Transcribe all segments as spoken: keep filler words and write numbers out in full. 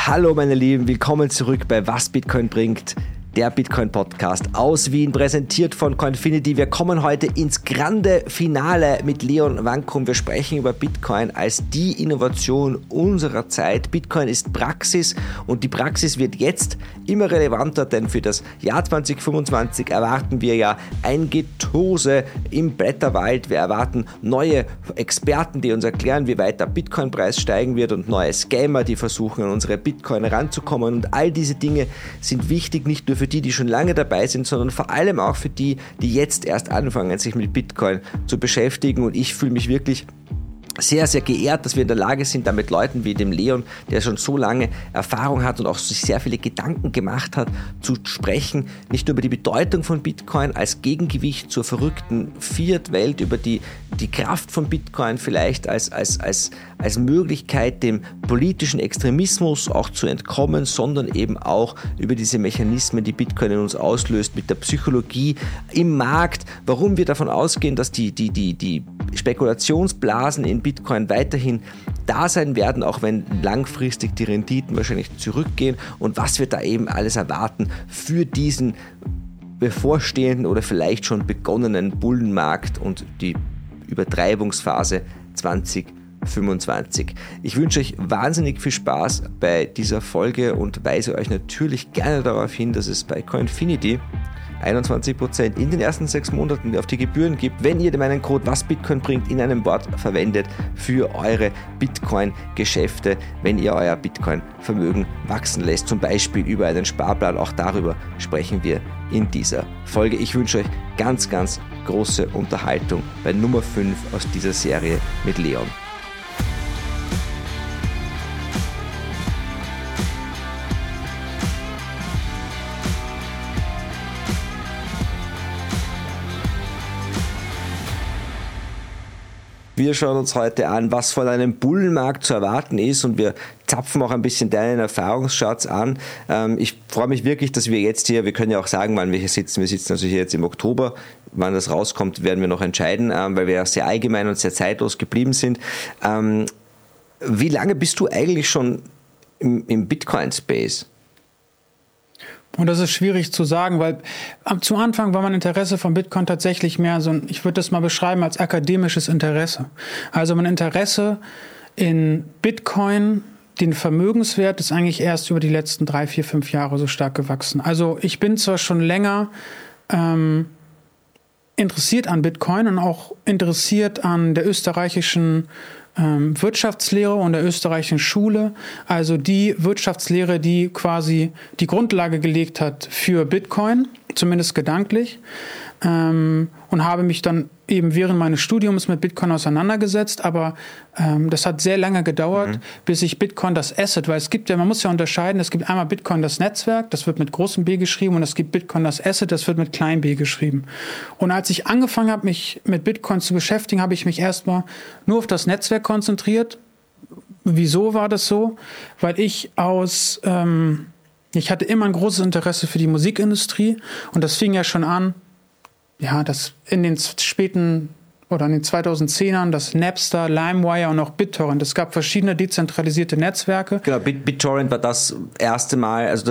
Hallo meine Lieben, willkommen zurück bei Was Bitcoin bringt, der Bitcoin-Podcast aus Wien, präsentiert von Coinfinity. Wir kommen heute ins grande Finale mit Leon Vankum. Wir sprechen über Bitcoin als die Innovation unserer Zeit. Bitcoin ist Praxis und die Praxis wird jetzt immer relevanter, denn für das Jahr zwanzig fünfundzwanzig erwarten wir ja ein Getose im Blätterwald. Wir erwarten neue Experten, die uns erklären, wie weit der Bitcoin-Preis steigen wird und neue Scammer, die versuchen, an unsere Bitcoin ranzukommen. Und all diese Dinge sind wichtig, nicht nur für die, die schon lange dabei sind, sondern vor allem auch für die, die jetzt erst anfangen, sich mit Bitcoin zu beschäftigen. Und ich fühle mich wirklich sehr, sehr geehrt, dass wir in der Lage sind, da mit Leuten wie dem Leon, der schon so lange Erfahrung hat und auch sich sehr viele Gedanken gemacht hat, zu sprechen, nicht nur über die Bedeutung von Bitcoin als Gegengewicht zur verrückten Fiat-Welt, über die, die Kraft von Bitcoin vielleicht als, als, als, als Möglichkeit, dem politischen Extremismus auch zu entkommen, sondern eben auch über diese Mechanismen, die Bitcoin in uns auslöst, mit der Psychologie im Markt, warum wir davon ausgehen, dass die, die, die, die Spekulationsblasen in Bitcoin weiterhin da sein werden, auch wenn langfristig die Renditen wahrscheinlich zurückgehen und was wir da eben alles erwarten für diesen bevorstehenden oder vielleicht schon begonnenen Bullenmarkt und die Übertreibungsphase zwanzig fünfundzwanzig. Ich wünsche euch wahnsinnig viel Spaß bei dieser Folge und weise euch natürlich gerne darauf hin, dass es bei Coinfinity einundzwanzig Prozent in den ersten sechs Monaten auf die Gebühren gibt, wenn ihr meinen Code Was Bitcoin bringt in einem Wort verwendet für eure Bitcoin-Geschäfte, wenn ihr euer Bitcoin-Vermögen wachsen lässt, zum Beispiel über einen Sparplan. Auch darüber sprechen wir in dieser Folge. Ich wünsche euch ganz, ganz große Unterhaltung bei Nummer fünf aus dieser Serie mit Leon. Wir schauen uns heute an, was von einem Bullenmarkt zu erwarten ist und wir zapfen auch ein bisschen deinen Erfahrungsschatz an. Ich freue mich wirklich, dass wir jetzt hier, wir können ja auch sagen, wann wir hier sitzen. Wir sitzen also hier jetzt im Oktober. Wann das rauskommt, werden wir noch entscheiden, weil wir ja sehr allgemein und sehr zeitlos geblieben sind. Wie lange bist du eigentlich schon im, im Bitcoin-Space? Und das ist schwierig zu sagen, weil zu Anfang war mein Interesse von Bitcoin tatsächlich mehr so ein, ich würde das mal beschreiben als akademisches Interesse. Also mein Interesse in Bitcoin, den Vermögenswert, ist eigentlich erst über die letzten drei, vier, fünf Jahre so stark gewachsen. Also ich bin zwar schon länger ähm, interessiert an Bitcoin und auch interessiert an der österreichischen ähm, Wirtschaftslehre und der österreichischen Schule, also die Wirtschaftslehre, die quasi die Grundlage gelegt hat für Bitcoin, zumindest gedanklich, ähm, und habe mich dann eben während meines Studiums mit Bitcoin auseinandergesetzt, aber ähm, das hat sehr lange gedauert, mhm. bis ich Bitcoin das Asset, weil es gibt ja, man muss ja unterscheiden, es gibt einmal Bitcoin das Netzwerk, das wird mit großem B geschrieben, und es gibt Bitcoin das Asset, das wird mit klein b geschrieben. Und als ich angefangen habe, mich mit Bitcoin zu beschäftigen, habe ich mich erstmal nur auf das Netzwerk konzentriert. Wieso war das so? Weil ich aus, ähm, ich hatte immer ein großes Interesse für die Musikindustrie, und das fing ja schon an, ja, das in den späten oder in den zweitausendzehnern, das Napster, LimeWire und auch BitTorrent. Es gab verschiedene dezentralisierte Netzwerke. Genau, Bit, BitTorrent war das erste Mal, also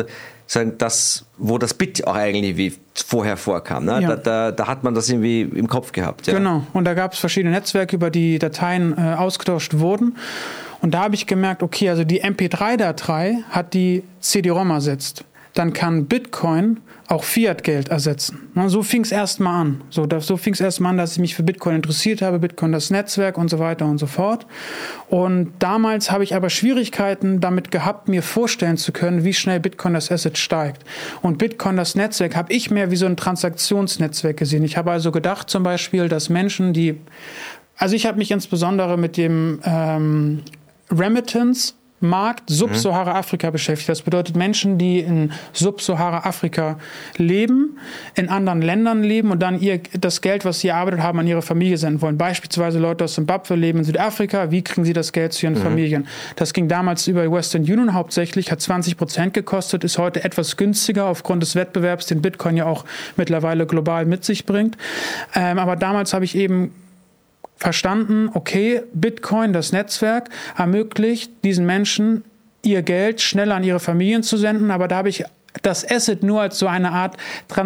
das, wo das Bit auch eigentlich wie vorher vorkam. Ne? Ja. Da, da, da hat man das irgendwie im Kopf gehabt. Ja. Genau, und da gab es verschiedene Netzwerke, über die Dateien äh, ausgetauscht wurden. Und da habe ich gemerkt, okay, also die M P drei Datei hat die C D-ROM ersetzt. Dann kann Bitcoin auch Fiat-Geld ersetzen. So fing es erstmal an. So, so fing es erstmal an, dass ich mich für Bitcoin interessiert habe, Bitcoin das Netzwerk und so weiter und so fort. Und damals habe ich aber Schwierigkeiten damit gehabt, mir vorstellen zu können, wie schnell Bitcoin das Asset steigt. Und Bitcoin das Netzwerk habe ich mehr wie so ein Transaktionsnetzwerk gesehen. Ich habe also gedacht zum Beispiel, dass Menschen, die... Also ich habe mich insbesondere mit dem ähm, Remittance Markt Sub-Sahara-Afrika beschäftigt. Das bedeutet Menschen, die in Sub-Sahara-Afrika leben, in anderen Ländern leben und dann ihr das Geld, was sie erarbeitet haben, an ihre Familie senden wollen. Beispielsweise Leute aus Zimbabwe leben in Südafrika. Wie kriegen sie das Geld zu ihren mhm. Familien? Das ging damals über Western Union hauptsächlich, hat zwanzig Prozent gekostet, ist heute etwas günstiger aufgrund des Wettbewerbs, den Bitcoin ja auch mittlerweile global mit sich bringt. Ähm, aber damals habe ich eben verstanden, okay, Bitcoin, das Netzwerk, ermöglicht diesen Menschen, ihr Geld schneller an ihre Familien zu senden, aber da habe ich das Asset nur als so eine Art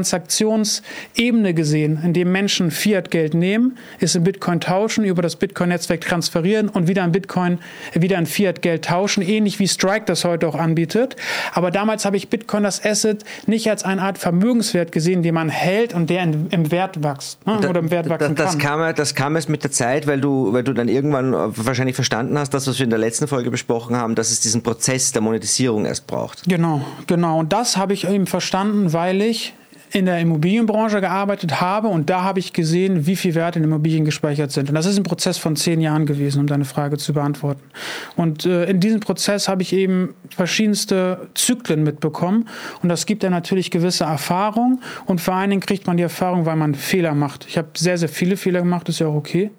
Transaktionsebene gesehen, in dem Menschen Fiat-Geld nehmen, es in Bitcoin tauschen, über das Bitcoin-Netzwerk transferieren und wieder in Bitcoin, wieder in Fiat-Geld tauschen, ähnlich wie Strike das heute auch anbietet. Aber damals habe ich Bitcoin, das Asset, nicht als eine Art Vermögenswert gesehen, den man hält und der in, im Wert wächst, ne? Oder im Wert wachsen das, das kann. Kam, das kam erst mit der Zeit, weil du, weil du dann irgendwann wahrscheinlich verstanden hast, das, was wir in der letzten Folge besprochen haben, dass es diesen Prozess der Monetisierung erst braucht. Genau, genau. Und das habe ich eben verstanden, weil ich in der Immobilienbranche gearbeitet habe und da habe ich gesehen, wie viel Werte in Immobilien gespeichert sind. Und das ist ein Prozess von zehn Jahren gewesen, um deine Frage zu beantworten. Und äh, in diesem Prozess habe ich eben verschiedenste Zyklen mitbekommen und das gibt ja natürlich gewisse Erfahrung und vor allen Dingen kriegt man die Erfahrung, weil man Fehler macht. Ich habe sehr, sehr viele Fehler gemacht, ist ja auch okay.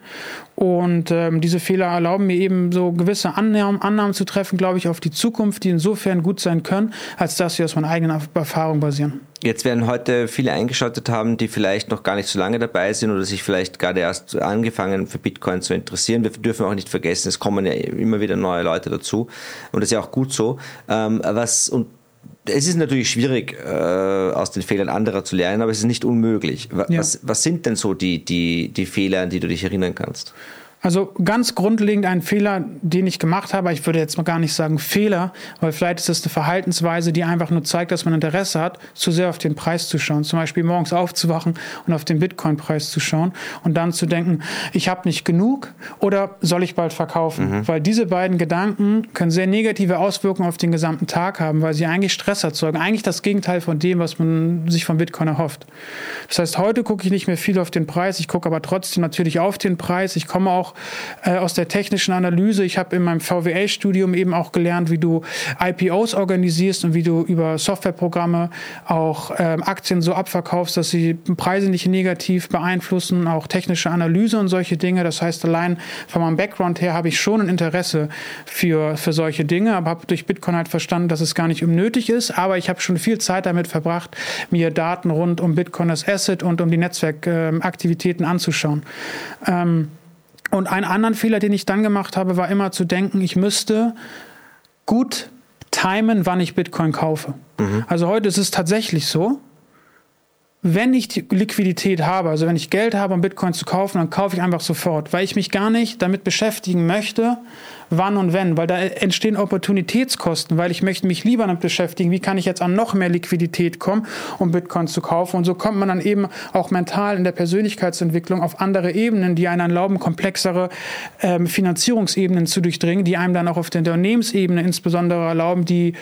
Und ähm, diese Fehler erlauben mir eben so gewisse Annahmen, Annahmen zu treffen, glaube ich, auf die Zukunft, die insofern gut sein können, als dass sie aus meiner eigenen Erfahrung basieren. Jetzt werden heute viele eingeschaltet haben, die vielleicht noch gar nicht so lange dabei sind oder sich vielleicht gerade erst angefangen für Bitcoin zu interessieren. Wir dürfen auch nicht vergessen, es kommen ja immer wieder neue Leute dazu und das ist ja auch gut so. Ähm, was und es ist natürlich schwierig, äh, aus den Fehlern anderer zu lernen, aber es ist nicht unmöglich. Was, ja. was, was sind denn so die, die, die Fehler, an die du dich erinnern kannst? Also ganz grundlegend ein Fehler, den ich gemacht habe, ich würde jetzt mal gar nicht sagen Fehler, weil vielleicht ist das eine Verhaltensweise, die einfach nur zeigt, dass man Interesse hat, zu sehr auf den Preis zu schauen. Zum Beispiel morgens aufzuwachen und auf den Bitcoin-Preis zu schauen und dann zu denken, ich habe nicht genug oder soll ich bald verkaufen? Mhm. Weil diese beiden Gedanken können sehr negative Auswirkungen auf den gesamten Tag haben, weil sie eigentlich Stress erzeugen. Eigentlich das Gegenteil von dem, was man sich von Bitcoin erhofft. Das heißt, heute gucke ich nicht mehr viel auf den Preis, ich gucke aber trotzdem natürlich auf den Preis. Ich komme auch aus der technischen Analyse. Ich habe in meinem V W L-Studium eben auch gelernt, wie du I P Os organisierst und wie du über Softwareprogramme auch ähm, Aktien so abverkaufst, dass sie Preise nicht negativ beeinflussen, auch technische Analyse und solche Dinge. Das heißt, allein von meinem Background her habe ich schon ein Interesse für, für solche Dinge, aber habe durch Bitcoin halt verstanden, dass es gar nicht unnötig ist. Aber ich habe schon viel Zeit damit verbracht, mir Daten rund um Bitcoin als Asset und um die Netzwerkaktivitäten äh, anzuschauen. Ähm, Und einen anderen Fehler, den ich dann gemacht habe, war immer zu denken, ich müsste gut timen, wann ich Bitcoin kaufe. Mhm. Also heute ist es tatsächlich so, wenn ich die Liquidität habe, also wenn ich Geld habe, um Bitcoin zu kaufen, dann kaufe ich einfach sofort, weil ich mich gar nicht damit beschäftigen möchte, wann und wenn, weil da entstehen Opportunitätskosten, weil ich möchte mich lieber damit beschäftigen, wie kann ich jetzt an noch mehr Liquidität kommen, um Bitcoin zu kaufen. Und so kommt man dann eben auch mental in der Persönlichkeitsentwicklung auf andere Ebenen, die einem erlauben, komplexere ähm, Finanzierungsebenen zu durchdringen, die einem dann auch auf der Unternehmensebene insbesondere erlauben, die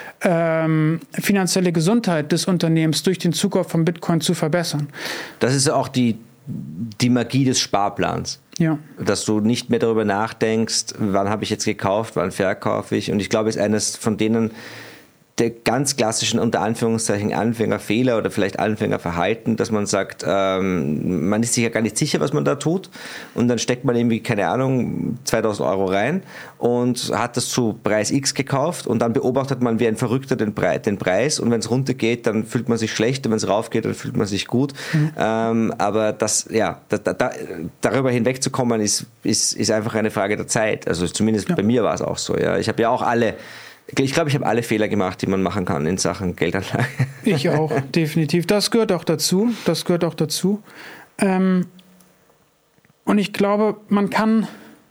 Ähm, finanzielle Gesundheit des Unternehmens durch den Zukauf von Bitcoin zu verbessern. Das ist auch die, die Magie des Sparplans. Ja. Dass du nicht mehr darüber nachdenkst, wann habe ich jetzt gekauft, wann verkaufe ich. Und ich glaube, es ist eines von denen der ganz klassischen, unter Anführungszeichen, Anfängerfehler oder vielleicht Anfängerverhalten, dass man sagt, ähm, man ist sich ja gar nicht sicher, was man da tut und dann steckt man irgendwie, keine Ahnung, zweitausend Euro rein und hat das zu Preis X gekauft und dann beobachtet man wie ein Verrückter den, Pre- den Preis und wenn es runtergeht, dann fühlt man sich schlecht und wenn es raufgeht, dann fühlt man sich gut. Mhm. Ähm, aber das, ja, da, da, darüber hinwegzukommen ist, ist, ist einfach eine Frage der Zeit. Also zumindest ja. Bei mir war es auch so. Ja. Ich habe ja auch alle Ich glaube, ich habe alle Fehler gemacht, die man machen kann in Sachen Geldanlage. Ich auch, definitiv. Das gehört auch dazu. Das gehört auch dazu. Ähm, und ich glaube, man kann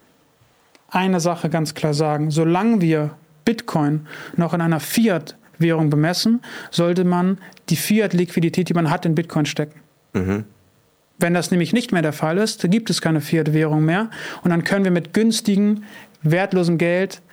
eine Sache ganz klar sagen. Solange wir Bitcoin noch in einer Fiat-Währung bemessen, sollte man die Fiat-Liquidität, die man hat, in Bitcoin stecken. Mhm. Wenn das nämlich nicht mehr der Fall ist, dann gibt es keine Fiat-Währung mehr. Und dann können wir mit günstigem, wertlosem Geld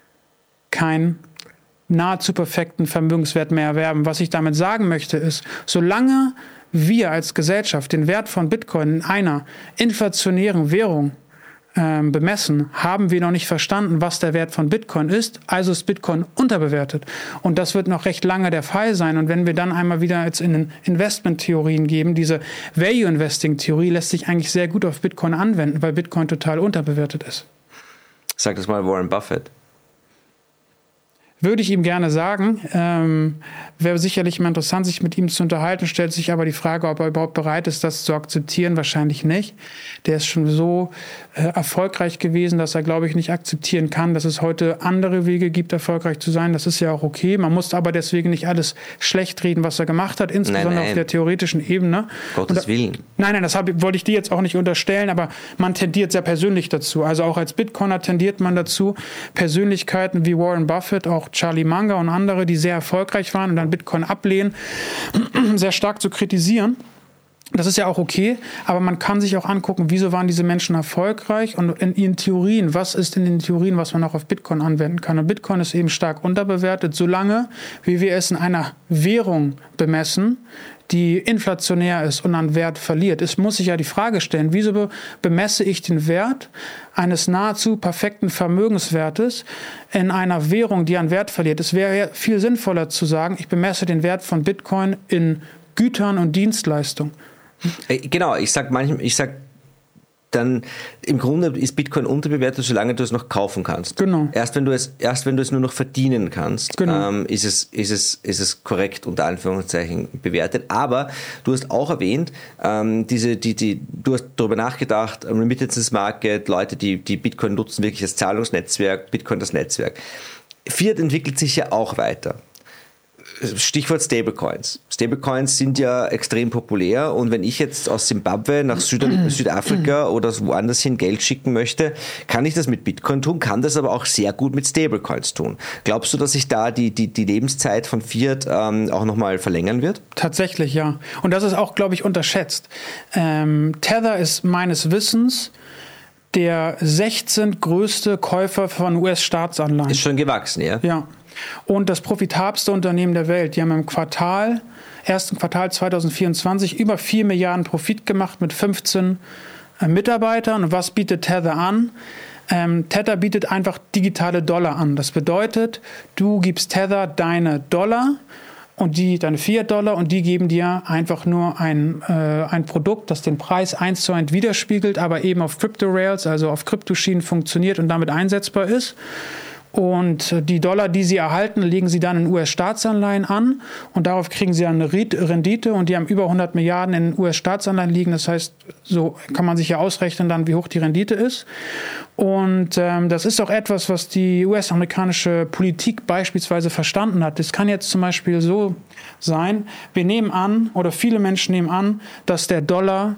keinen nahezu perfekten Vermögenswert mehr erwerben. Was ich damit sagen möchte ist, solange wir als Gesellschaft den Wert von Bitcoin in einer inflationären Währung ähm, bemessen, haben wir noch nicht verstanden, was der Wert von Bitcoin ist. Also ist Bitcoin unterbewertet. Und das wird noch recht lange der Fall sein. Und wenn wir dann einmal wieder jetzt in Investment-Theorien geben, diese Value-Investing-Theorie lässt sich eigentlich sehr gut auf Bitcoin anwenden, weil Bitcoin total unterbewertet ist. Sag das mal Warren Buffett. Würde ich ihm gerne sagen. Ähm, wäre sicherlich mal interessant, sich mit ihm zu unterhalten. Stellt sich aber die Frage, ob er überhaupt bereit ist, das zu akzeptieren. Wahrscheinlich nicht. Der ist schon so äh, erfolgreich gewesen, dass er, glaube ich, nicht akzeptieren kann, dass es heute andere Wege gibt, erfolgreich zu sein. Das ist ja auch okay. Man muss aber deswegen nicht alles schlecht reden, was er gemacht hat, insbesondere nein, nein. auf der theoretischen Ebene. Gottes da, Willen. Nein, nein, das hab, wollte ich dir jetzt auch nicht unterstellen, aber man tendiert sehr persönlich dazu. Also auch als Bitcoiner tendiert man dazu, Persönlichkeiten wie Warren Buffett, auch Charlie Munger und andere, die sehr erfolgreich waren und dann Bitcoin ablehnen, sehr stark zu kritisieren. Das ist ja auch okay, aber man kann sich auch angucken, wieso waren diese Menschen erfolgreich und in ihren Theorien, was ist in den Theorien, was man auch auf Bitcoin anwenden kann. Und Bitcoin ist eben stark unterbewertet, solange wie wir es in einer Währung bemessen, die inflationär ist und an Wert verliert. Es muss sich ja die Frage stellen, wieso bemesse ich den Wert eines nahezu perfekten Vermögenswertes in einer Währung, die an Wert verliert? Es wäre viel sinnvoller zu sagen, ich bemesse den Wert von Bitcoin in Gütern und Dienstleistungen. Genau, ich sag manchmal, ich sag dann im Grunde ist Bitcoin unterbewertet, solange du es noch kaufen kannst. Genau. Erst wenn du es, erst wenn du es nur noch verdienen kannst, genau. ähm, ist es, ist es, ist es korrekt unter Anführungszeichen bewertet. Aber du hast auch erwähnt, ähm, diese, die, die, du hast darüber nachgedacht, Remittances Market, Leute, die, die Bitcoin nutzen wirklich als Zahlungsnetzwerk, Bitcoin das Netzwerk. Fiat entwickelt sich ja auch weiter. Stichwort Stablecoins. Stablecoins sind ja extrem populär und wenn ich jetzt aus Zimbabwe nach Süd- Südafrika oder woanders hin Geld schicken möchte, kann ich das mit Bitcoin tun, kann das aber auch sehr gut mit Stablecoins tun. Glaubst du, dass sich da die, die, die Lebenszeit von Fiat ähm, auch nochmal verlängern wird? Tatsächlich, ja. Und das ist auch, glaube ich, unterschätzt. Ähm, Tether ist meines Wissens der sechzehnte größte Käufer von U S-Staatsanleihen. Ist schon gewachsen, ja? Ja. Und das profitabelste Unternehmen der Welt. Die haben im Quartal, ersten Quartal zwanzig vierundzwanzig über vier Milliarden Profit gemacht mit fünfzehn äh, Mitarbeitern. Und was bietet Tether an? Ähm, Tether bietet einfach digitale Dollar an. Das bedeutet, du gibst Tether deine Dollar und die, deine Fiat-Dollar und die geben dir einfach nur ein, äh, ein Produkt, das den Preis eins zu eins widerspiegelt, aber eben auf Crypto-Rails, also auf Kryptoschienen funktioniert und damit einsetzbar ist. Und die Dollar, die sie erhalten, legen sie dann in U S-Staatsanleihen an und darauf kriegen sie eine Rendite und die haben über hundert Milliarden in U S-Staatsanleihen liegen. Das heißt, so kann man sich ja ausrechnen dann, wie hoch die Rendite ist. Und ähm, das ist auch etwas, was die U S-amerikanische Politik beispielsweise verstanden hat. Das kann jetzt zum Beispiel so sein, wir nehmen an, oder viele Menschen nehmen an, dass der Dollar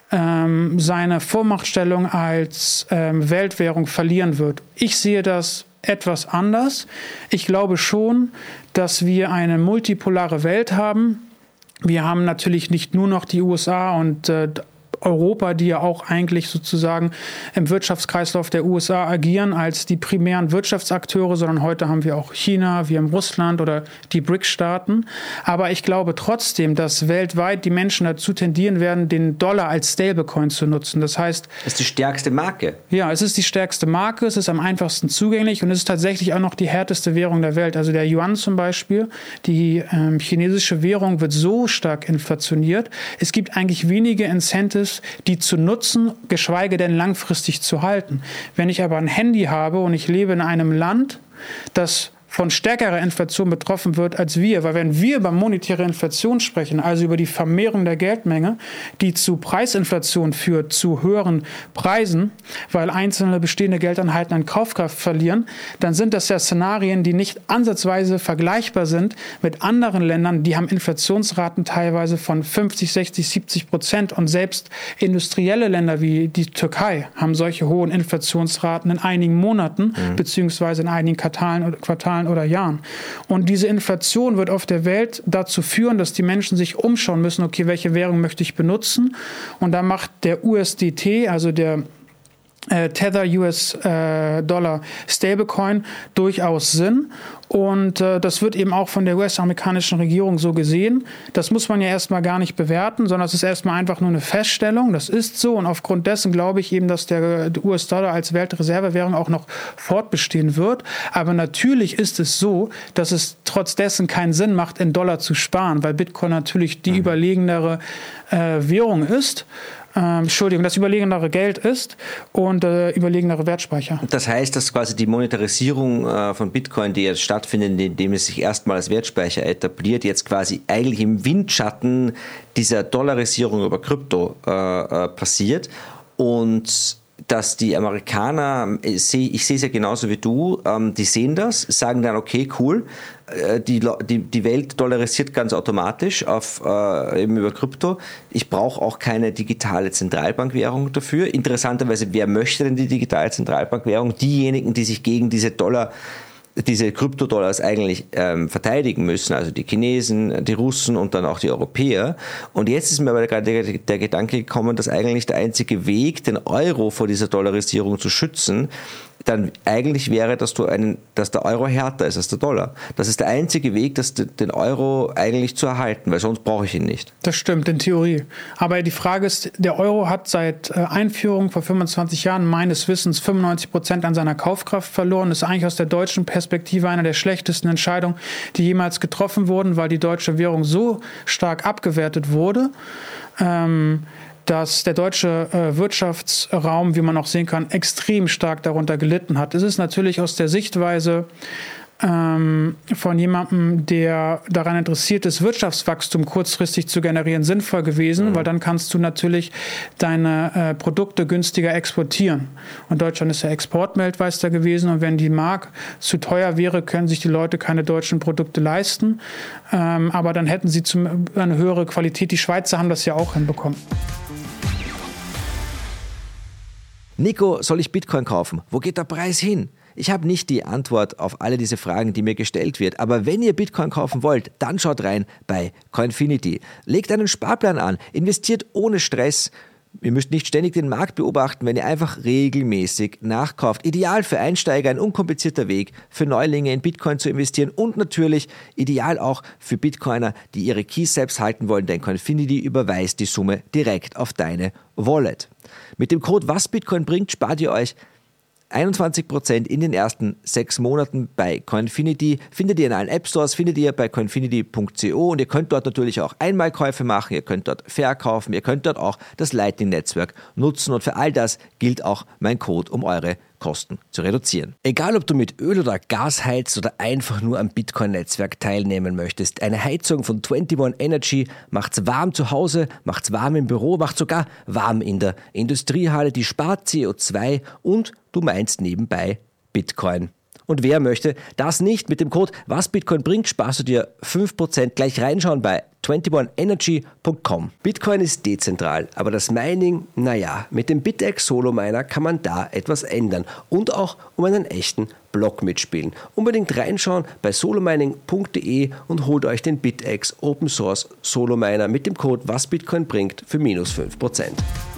ähm, seine Vormachtstellung als ähm, Weltwährung verlieren wird. Ich sehe das etwas anders. Ich glaube schon, dass wir eine multipolare Welt haben. Wir haben natürlich nicht nur noch die U S A und äh, Europa, die ja auch eigentlich sozusagen im Wirtschaftskreislauf der U S A agieren als die primären Wirtschaftsakteure, sondern heute haben wir auch China, wir haben Russland oder die B R I C-Staaten. Aber ich glaube trotzdem, dass weltweit die Menschen dazu tendieren werden, den Dollar als Stablecoin zu nutzen. Das heißt, das ist die stärkste Marke. Ja, es ist die stärkste Marke, es ist am einfachsten zugänglich und es ist tatsächlich auch noch die härteste Währung der Welt. Also der Yuan zum Beispiel, die ähm, chinesische Währung wird so stark inflationiert. Es gibt eigentlich wenige Incentives, die zu nutzen, geschweige denn langfristig zu halten. Wenn ich aber ein Handy habe und ich lebe in einem Land, das von stärkerer Inflation betroffen wird als wir. Weil wenn wir über monetäre Inflation sprechen, also über die Vermehrung der Geldmenge, die zu Preisinflation führt, zu höheren Preisen, weil einzelne bestehende Geldeinheiten an Kaufkraft verlieren, dann sind das ja Szenarien, die nicht ansatzweise vergleichbar sind mit anderen Ländern, die haben Inflationsraten teilweise von fünfzig, sechzig, siebzig Prozent und selbst industrielle Länder wie die Türkei haben solche hohen Inflationsraten in einigen Monaten mhm. beziehungsweise in einigen Quartalen oder Quartalen oder Jahren. Und diese Inflation wird auf der Welt dazu führen, dass die Menschen sich umschauen müssen, okay, welche Währung möchte ich benutzen? Und da macht der U S D T, also der äh, Tether U S äh, Dollar Stablecoin durchaus Sinn. Und äh, das wird eben auch von der U S-amerikanischen Regierung so gesehen. Das muss man ja erstmal gar nicht bewerten, sondern es ist erstmal einfach nur eine Feststellung. Das ist so und aufgrund dessen glaube ich eben, dass der U S-Dollar als Weltreservewährung auch noch fortbestehen wird. Aber natürlich ist es so, dass es trotz dessen keinen Sinn macht, in Dollar zu sparen, weil Bitcoin natürlich die mhm. überlegenere äh, Währung ist. äh, Entschuldigung, das überlegenere Geld ist und äh, überlegenere Wertspeicher. Das heißt, dass quasi die Monetarisierung äh, von Bitcoin, die jetzt stattfindet, indem es sich erstmal als Wertspeicher etabliert, jetzt quasi eigentlich im Windschatten dieser Dollarisierung über Krypto äh, äh, passiert und dass die Amerikaner, ich sehe ich sehe es ja genauso wie du, ähm, die sehen das, sagen dann, okay, cool, äh, die, die, die Welt dollarisiert ganz automatisch auf, äh, eben über Krypto. Ich brauche auch keine digitale Zentralbankwährung dafür. Interessanterweise, wer möchte denn die digitale Zentralbankwährung? Diejenigen, die sich gegen diese Dollar diese Kryptodollars eigentlich ähm, verteidigen müssen, also die Chinesen, die Russen und dann auch die Europäer. Und jetzt ist mir aber gerade der, der Gedanke gekommen, dass eigentlich der einzige Weg, den Euro vor dieser Dollarisierung zu schützen, dann eigentlich wäre, dass du einen, dass der Euro härter ist als der Dollar. Das ist der einzige Weg, das, den Euro eigentlich zu erhalten, weil sonst brauche ich ihn nicht. Das stimmt, in Theorie. Aber die Frage ist, der Euro hat seit Einführung vor fünfundzwanzig Jahren meines Wissens fünfundneunzig Prozent an seiner Kaufkraft verloren. Das ist eigentlich aus der deutschen Perspektive eine der schlechtesten Entscheidungen, die jemals getroffen wurden, weil die deutsche Währung so stark abgewertet wurde, ähm, dass der deutsche äh, Wirtschaftsraum, wie man auch sehen kann, extrem stark darunter gelitten hat. Es ist natürlich aus der Sichtweise ähm, von jemandem, der daran interessiert ist, Wirtschaftswachstum kurzfristig zu generieren, sinnvoll gewesen, mhm. weil dann kannst du natürlich deine äh, Produkte günstiger exportieren. Und Deutschland ist ja Exportweltmeister gewesen und wenn die Mark zu teuer wäre, können sich die Leute keine deutschen Produkte leisten. Ähm, aber dann hätten sie zum, eine höhere Qualität. Die Schweizer haben das ja auch hinbekommen. Nico, soll ich Bitcoin kaufen? Wo geht der Preis hin? Ich habe nicht die Antwort auf alle diese Fragen, die mir gestellt wird. Aber wenn ihr Bitcoin kaufen wollt, dann schaut rein bei Coinfinity. Legt einen Sparplan an, investiert ohne Stress. Ihr müsst nicht ständig den Markt beobachten, wenn ihr einfach regelmäßig nachkauft. Ideal für Einsteiger, ein unkomplizierter Weg für Neulinge in Bitcoin zu investieren und natürlich ideal auch für Bitcoiner, die ihre Keys selbst halten wollen, denn Coinfinity überweist die Summe direkt auf deine Wallet. Mit dem Code Was Bitcoin bringt, spart ihr euch einundzwanzig Prozent in den ersten sechs Monaten bei Coinfinity. Findet ihr in allen App Stores, findet ihr bei coinfinity punkt co und ihr könnt dort natürlich auch Einmalkäufe machen, ihr könnt dort verkaufen, ihr könnt dort auch das Lightning-Netzwerk nutzen und für all das gilt auch mein Code, um eure Kosten zu reduzieren. Egal, ob du mit Öl oder Gas heizt oder einfach nur am Bitcoin-Netzwerk teilnehmen möchtest, eine Heizung von einundzwanzig Energy macht's warm zu Hause, macht's warm im Büro, macht sogar warm in der Industriehalle, die spart C O zwei und du meinst nebenbei Bitcoin. Und wer möchte das nicht? Mit dem Code Was Bitcoin bringt, sparst du dir fünf Prozent. Gleich reinschauen bei einundzwanzig energy punkt com. Bitcoin ist dezentral, aber das Mining, naja, mit dem BitX Solo Miner kann man da etwas ändern und auch um einen echten Block mitspielen. Unbedingt reinschauen bei solomining punkt de und holt euch den BitX Open Source Solo Miner mit dem Code Was Bitcoin bringt für minus fünf Prozent.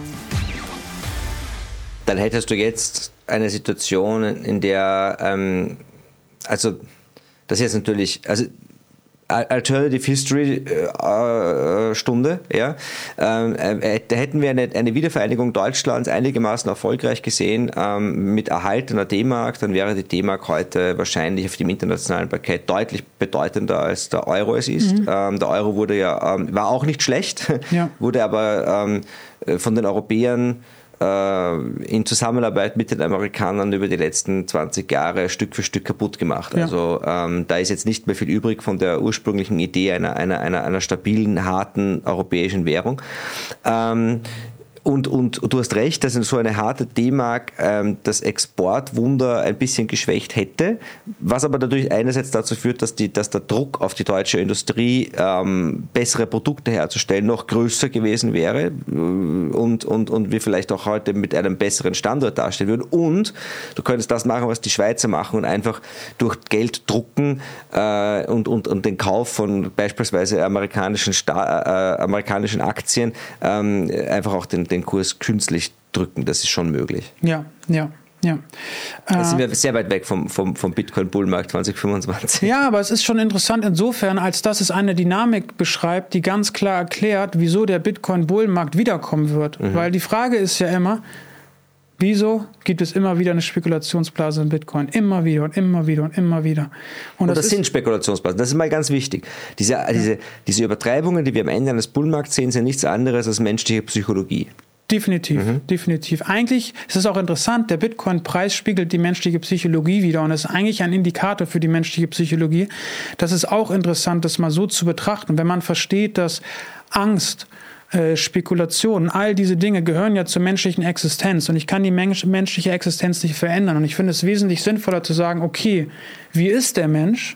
Dann hättest du jetzt eine Situation, in der, ähm, also das ist jetzt natürlich, also Alternative History äh, Stunde, ja, ähm, äh, da hätten wir eine, eine Wiedervereinigung Deutschlands einigermaßen erfolgreich gesehen ähm, mit erhaltener D-Mark, dann wäre die D-Mark heute wahrscheinlich auf dem internationalen Parkett deutlich bedeutender als der Euro es ist. Mhm. Ähm, der Euro wurde ja, ähm, war auch nicht schlecht, ja. wurde aber ähm, von den Europäern in Zusammenarbeit mit den Amerikanern über die letzten zwanzig Jahre Stück für Stück kaputt gemacht. Ja. Also ähm, da ist jetzt nicht mehr viel übrig von der ursprünglichen Idee einer, einer, einer, einer stabilen, harten europäischen Währung. Ähm, Und, und, und du hast recht, dass so eine harte D-Mark ähm, das Exportwunder ein bisschen geschwächt hätte, was aber natürlich einerseits dazu führt, dass, die, dass der Druck auf die deutsche Industrie, ähm, bessere Produkte herzustellen, noch größer gewesen wäre und, und, und wir vielleicht auch heute mit einem besseren Standort dastehen würden. Und du könntest das machen, was die Schweizer machen und einfach durch Geld drucken äh, und, und, und den Kauf von beispielsweise amerikanischen, Sta- äh, amerikanischen Aktien ähm, einfach auch den den Kurs künstlich drücken, das ist schon möglich. Ja, ja, ja. Jetzt sind wir sehr weit weg vom, vom, vom Bitcoin-Bullmarkt zwanzig fünfundzwanzig. Ja, aber es ist schon interessant insofern, als dass es eine Dynamik beschreibt, die ganz klar erklärt, wieso der Bitcoin-Bullmarkt wiederkommen wird. Mhm. Weil die Frage ist ja immer, wieso gibt es immer wieder eine Spekulationsblase in Bitcoin? Immer wieder und immer wieder und immer wieder. Und, und das, das sind Spekulationsblasen. Das ist mal ganz wichtig. Diese, ja. diese, diese Übertreibungen, die wir am Ende eines Bullmarkts sehen, sind nichts anderes als menschliche Psychologie. Definitiv, mhm. definitiv. Eigentlich ist es auch interessant, der Bitcoin-Preis spiegelt die menschliche Psychologie wider und ist eigentlich ein Indikator für die menschliche Psychologie. Das ist auch interessant, das mal so zu betrachten. Wenn man versteht, dass Angst, äh, Spekulation, all diese Dinge gehören ja zur menschlichen Existenz und ich kann die mensch- menschliche Existenz nicht verändern. Und ich finde es wesentlich sinnvoller zu sagen, okay, wie ist der Mensch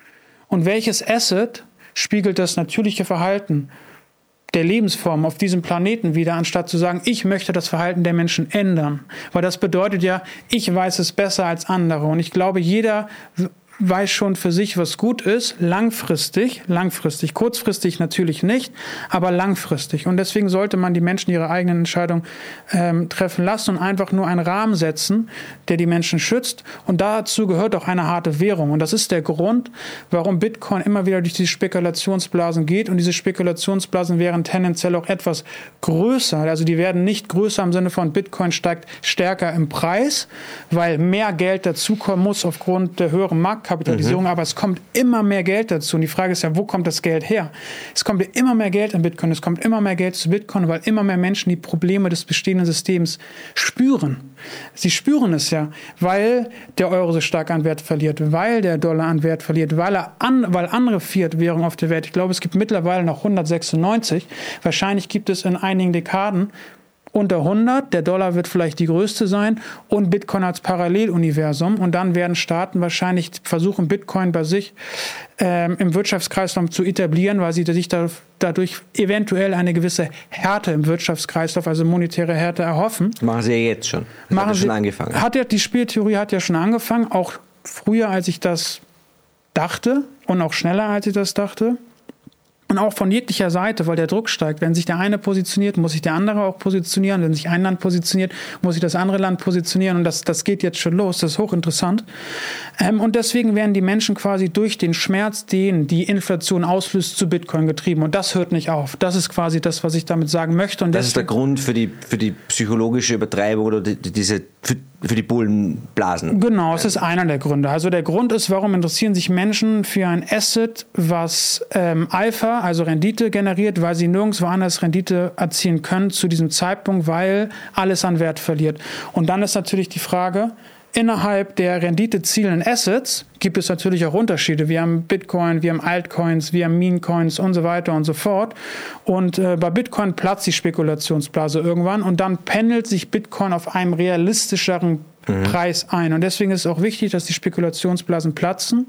und welches Asset spiegelt das natürliche Verhalten der Lebensform auf diesem Planeten wieder, anstatt zu sagen, ich möchte das Verhalten der Menschen ändern. Weil das bedeutet ja, ich weiß es besser als andere. Und ich glaube, jeder weiß schon für sich, was gut ist, langfristig, langfristig, kurzfristig natürlich nicht, aber langfristig. Und deswegen sollte man die Menschen ihre eigenen Entscheidungen ähm, treffen lassen und einfach nur einen Rahmen setzen, der die Menschen schützt. Und dazu gehört auch eine harte Währung. Und das ist der Grund, warum Bitcoin immer wieder durch diese Spekulationsblasen geht. Und diese Spekulationsblasen wären tendenziell auch etwas größer. Also die werden nicht größer im Sinne von Bitcoin steigt stärker im Preis, weil mehr Geld dazukommen muss aufgrund der höheren Markt Kapitalisierung, mhm. aber es kommt immer mehr Geld dazu. Und die Frage ist ja, wo kommt das Geld her? Es kommt ja immer mehr Geld in Bitcoin, es kommt immer mehr Geld zu Bitcoin, weil immer mehr Menschen die Probleme des bestehenden Systems spüren. Sie spüren es ja, weil der Euro so stark an Wert verliert, weil der Dollar an Wert verliert, weil, er an, weil andere Fiat-Währungen auf der Welt, ich glaube, es gibt mittlerweile noch hundertsechsundneunzig, wahrscheinlich gibt es in einigen Dekaden unter hundert, der Dollar wird vielleicht die größte sein und Bitcoin als Paralleluniversum und dann werden Staaten wahrscheinlich versuchen, Bitcoin bei sich ähm, im Wirtschaftskreislauf zu etablieren, weil sie sich da, dadurch eventuell eine gewisse Härte im Wirtschaftskreislauf, also monetäre Härte erhoffen. Machen sie ja jetzt schon. Das Machen hat ja schon sie, angefangen. Hat ja, die Spieltheorie hat ja schon angefangen, auch früher, als ich das dachte und auch schneller, als ich das dachte. Und auch von jeglicher Seite, weil der Druck steigt. Wenn sich der eine positioniert, muss sich der andere auch positionieren. Wenn sich ein Land positioniert, muss sich das andere Land positionieren. Und das, das geht jetzt schon los. Das ist hochinteressant. Ähm, und deswegen werden die Menschen quasi durch den Schmerz, den die Inflation auslöst, zu Bitcoin getrieben. Und das hört nicht auf. Das ist quasi das, was ich damit sagen möchte. Und das ist der Grund für die, für die psychologische Übertreibung oder die, diese, für, für die Bullenblasen. Genau, es ist einer der Gründe. Also der Grund ist, warum interessieren sich Menschen für ein Asset, was ähm, Alpha, also Rendite generiert, weil sie nirgendwo anders Rendite erzielen können zu diesem Zeitpunkt, weil alles an Wert verliert. Und dann ist natürlich die Frage, innerhalb der renditezielenden Assets gibt es natürlich auch Unterschiede. Wir haben Bitcoin, wir haben Altcoins, wir haben Meme-Coins und so weiter und so fort. Und äh, bei Bitcoin platzt die Spekulationsblase irgendwann und dann pendelt sich Bitcoin auf einem realistischeren mhm. Preis ein. Und deswegen ist es auch wichtig, dass die Spekulationsblasen platzen.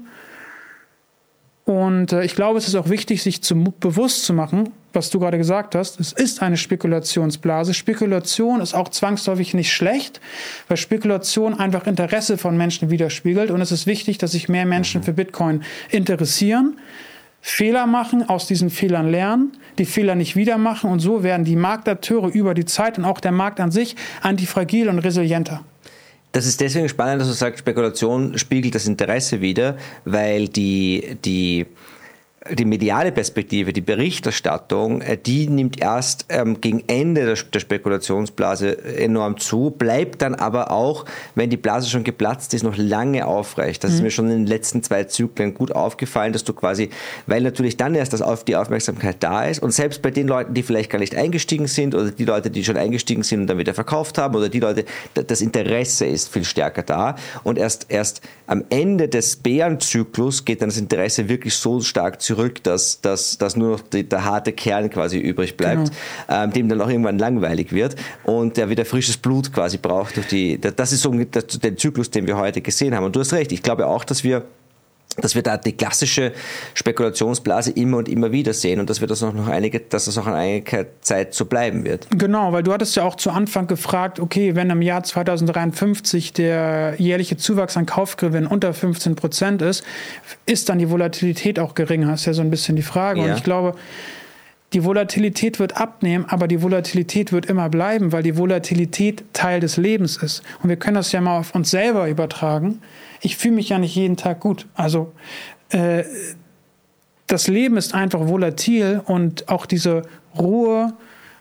Und äh, ich glaube, es ist auch wichtig, sich zu, bewusst zu machen, was du gerade gesagt hast. Es ist eine Spekulationsblase. Spekulation ist auch zwangsläufig nicht schlecht, weil Spekulation einfach Interesse von Menschen widerspiegelt. Und es ist wichtig, dass sich mehr Menschen für Bitcoin interessieren, Fehler machen, aus diesen Fehlern lernen, die Fehler nicht wieder machen. Und so werden die Marktakteure über die Zeit und auch der Markt an sich antifragil und resilienter. Das ist deswegen spannend, dass du sagst, Spekulation spiegelt das Interesse wider, weil die, die, die mediale Perspektive, die Berichterstattung, die nimmt erst ähm, gegen Ende der, der Spekulationsblase enorm zu, bleibt dann aber auch, wenn die Blase schon geplatzt ist, noch lange aufrecht. Das mhm. ist mir schon in den letzten zwei Zyklen gut aufgefallen, dass du quasi, weil natürlich dann erst das auf die Aufmerksamkeit da ist und selbst bei den Leuten, die vielleicht gar nicht eingestiegen sind oder die Leute, die schon eingestiegen sind und dann wieder verkauft haben oder die Leute, das Interesse ist viel stärker da und erst, erst am Ende des Bärenzyklus geht dann das Interesse wirklich so stark zurück, dass, dass, dass nur noch die, der harte Kern quasi übrig bleibt, genau. ähm, dem dann auch irgendwann langweilig wird und der wieder frisches Blut quasi braucht. Durch die, das ist so der Zyklus, den wir heute gesehen haben. Und du hast recht, ich glaube auch, dass wir dass wir da die klassische Spekulationsblase immer und immer wieder sehen und dass wir das noch, noch einige, dass das auch in einiger Zeit so bleiben wird. Genau, weil du hattest ja auch zu Anfang gefragt, okay, wenn im Jahr zweitausenddreiundfünfzig der jährliche Zuwachs an Kaufgewinn unter fünfzehn Prozent ist, ist dann die Volatilität auch geringer? Das ist ja so ein bisschen die Frage. Ja. Und ich glaube, die Volatilität wird abnehmen, aber die Volatilität wird immer bleiben, weil die Volatilität Teil des Lebens ist. Und wir können das ja mal auf uns selber übertragen. Ich fühle mich ja nicht jeden Tag gut. Also äh, das Leben ist einfach volatil und auch diese Ruhe,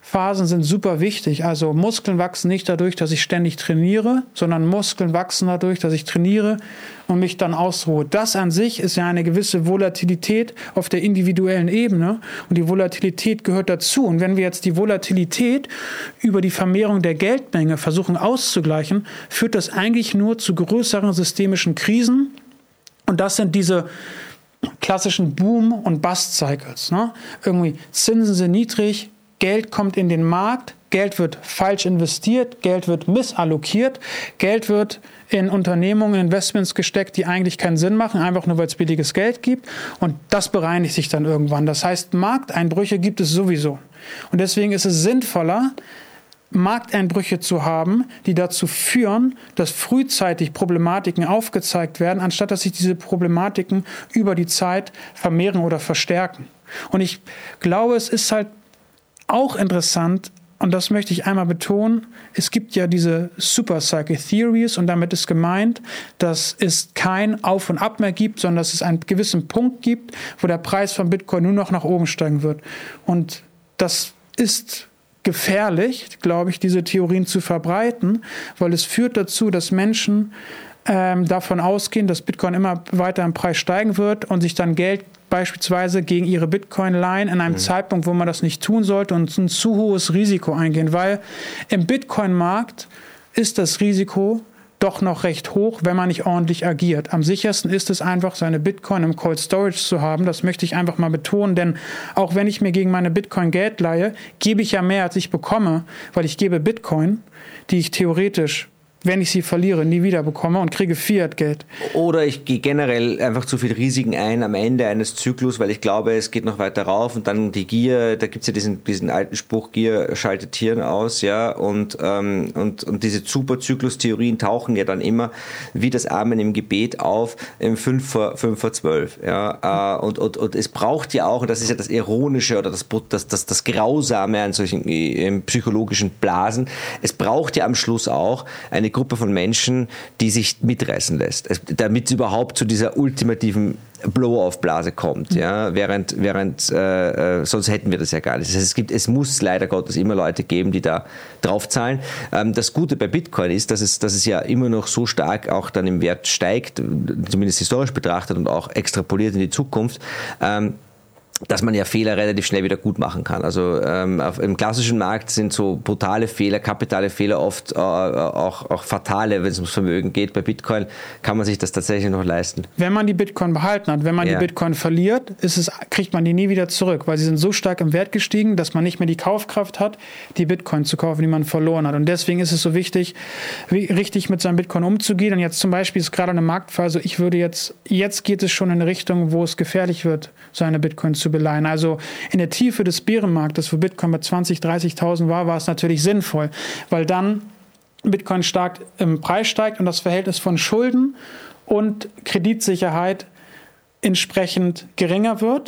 Phasen sind super wichtig. Also Muskeln wachsen nicht dadurch, dass ich ständig trainiere, sondern Muskeln wachsen dadurch, dass ich trainiere und mich dann ausruhe. Das an sich ist ja eine gewisse Volatilität auf der individuellen Ebene und die Volatilität gehört dazu. Und wenn wir jetzt die Volatilität über die Vermehrung der Geldmenge versuchen auszugleichen, führt das eigentlich nur zu größeren systemischen Krisen. Und das sind diese klassischen Boom- und Bust-Cycles. Ne? Irgendwie Zinsen sind niedrig, Geld kommt in den Markt, Geld wird falsch investiert, Geld wird missallokiert, Geld wird in Unternehmungen, Investments gesteckt, die eigentlich keinen Sinn machen, einfach nur weil es billiges Geld gibt. Und das bereinigt sich dann irgendwann. Das heißt, Markteinbrüche gibt es sowieso. Und deswegen ist es sinnvoller, Markteinbrüche zu haben, die dazu führen, dass frühzeitig Problematiken aufgezeigt werden, anstatt dass sich diese Problematiken über die Zeit vermehren oder verstärken. Und ich glaube, es ist halt auch interessant, und das möchte ich einmal betonen, es gibt ja diese Supercycle Theories und damit ist gemeint, dass es kein Auf und Ab mehr gibt, sondern dass es einen gewissen Punkt gibt, wo der Preis von Bitcoin nur noch nach oben steigen wird. Und das ist gefährlich, glaube ich, diese Theorien zu verbreiten, weil es führt dazu, dass Menschen ähm, davon ausgehen, dass Bitcoin immer weiter im Preis steigen wird und sich dann Geld beispielsweise gegen ihre Bitcoin leihen in einem mhm. Zeitpunkt, wo man das nicht tun sollte und ein zu hohes Risiko eingehen, weil im Bitcoin-Markt ist das Risiko doch noch recht hoch, wenn man nicht ordentlich agiert. Am sichersten ist es einfach, seine Bitcoin im Cold Storage zu haben. Das möchte ich einfach mal betonen, denn auch wenn ich mir gegen meine Bitcoin Geld leihe, gebe ich ja mehr, als ich bekomme, weil ich gebe Bitcoin, die ich theoretisch, wenn ich sie verliere, nie wieder bekomme und kriege Fiat-Geld. Oder ich gehe generell einfach zu viel Risiken ein am Ende eines Zyklus, weil ich glaube, es geht noch weiter rauf und dann die Gier, da gibt es ja diesen, diesen alten Spruch, Gier schaltet Hirn aus, ja, und, ähm, und, und diese Superzyklus-Theorien tauchen ja dann immer wie das Amen im Gebet auf, im fünf vor zwölf, ja, äh, und, und, und es braucht ja auch, und das ist ja das Ironische oder das, das, das, das Grausame an solchen äh, psychologischen Blasen, es braucht ja am Schluss auch eine Gruppe von Menschen, die sich mitreißen lässt, damit es überhaupt zu dieser ultimativen Blow-off-Blase kommt, ja, während, während äh, äh, sonst hätten wir das ja gar nicht. Das heißt, es gibt, es muss leider Gottes immer Leute geben, die da draufzahlen. Ähm, das Gute bei Bitcoin ist, dass es, dass es ja immer noch so stark auch dann im Wert steigt, zumindest historisch betrachtet und auch extrapoliert in die Zukunft, ähm, dass man ja Fehler relativ schnell wieder gut machen kann. Also ähm, auf, im klassischen Markt sind so brutale Fehler, kapitale Fehler oft äh, auch, auch fatale, wenn es ums Vermögen geht. Bei Bitcoin kann man sich das tatsächlich noch leisten. Wenn man die Bitcoin behalten hat, wenn man ja. die Bitcoin verliert, ist es, kriegt man die nie wieder zurück, weil sie sind so stark im Wert gestiegen, dass man nicht mehr die Kaufkraft hat, die Bitcoin zu kaufen, die man verloren hat. Und deswegen ist es so wichtig, wie, richtig mit seinem Bitcoin umzugehen. Und jetzt zum Beispiel ist gerade eine Marktphase, ich würde jetzt, jetzt geht es schon in eine Richtung, wo es gefährlich wird, seine Bitcoin zu beleihen. Also in der Tiefe des Bärenmarktes, wo Bitcoin bei zwanzigtausend, dreißigtausend war, war es natürlich sinnvoll, weil dann Bitcoin stark im Preis steigt und das Verhältnis von Schulden und Kreditsicherheit entsprechend geringer wird.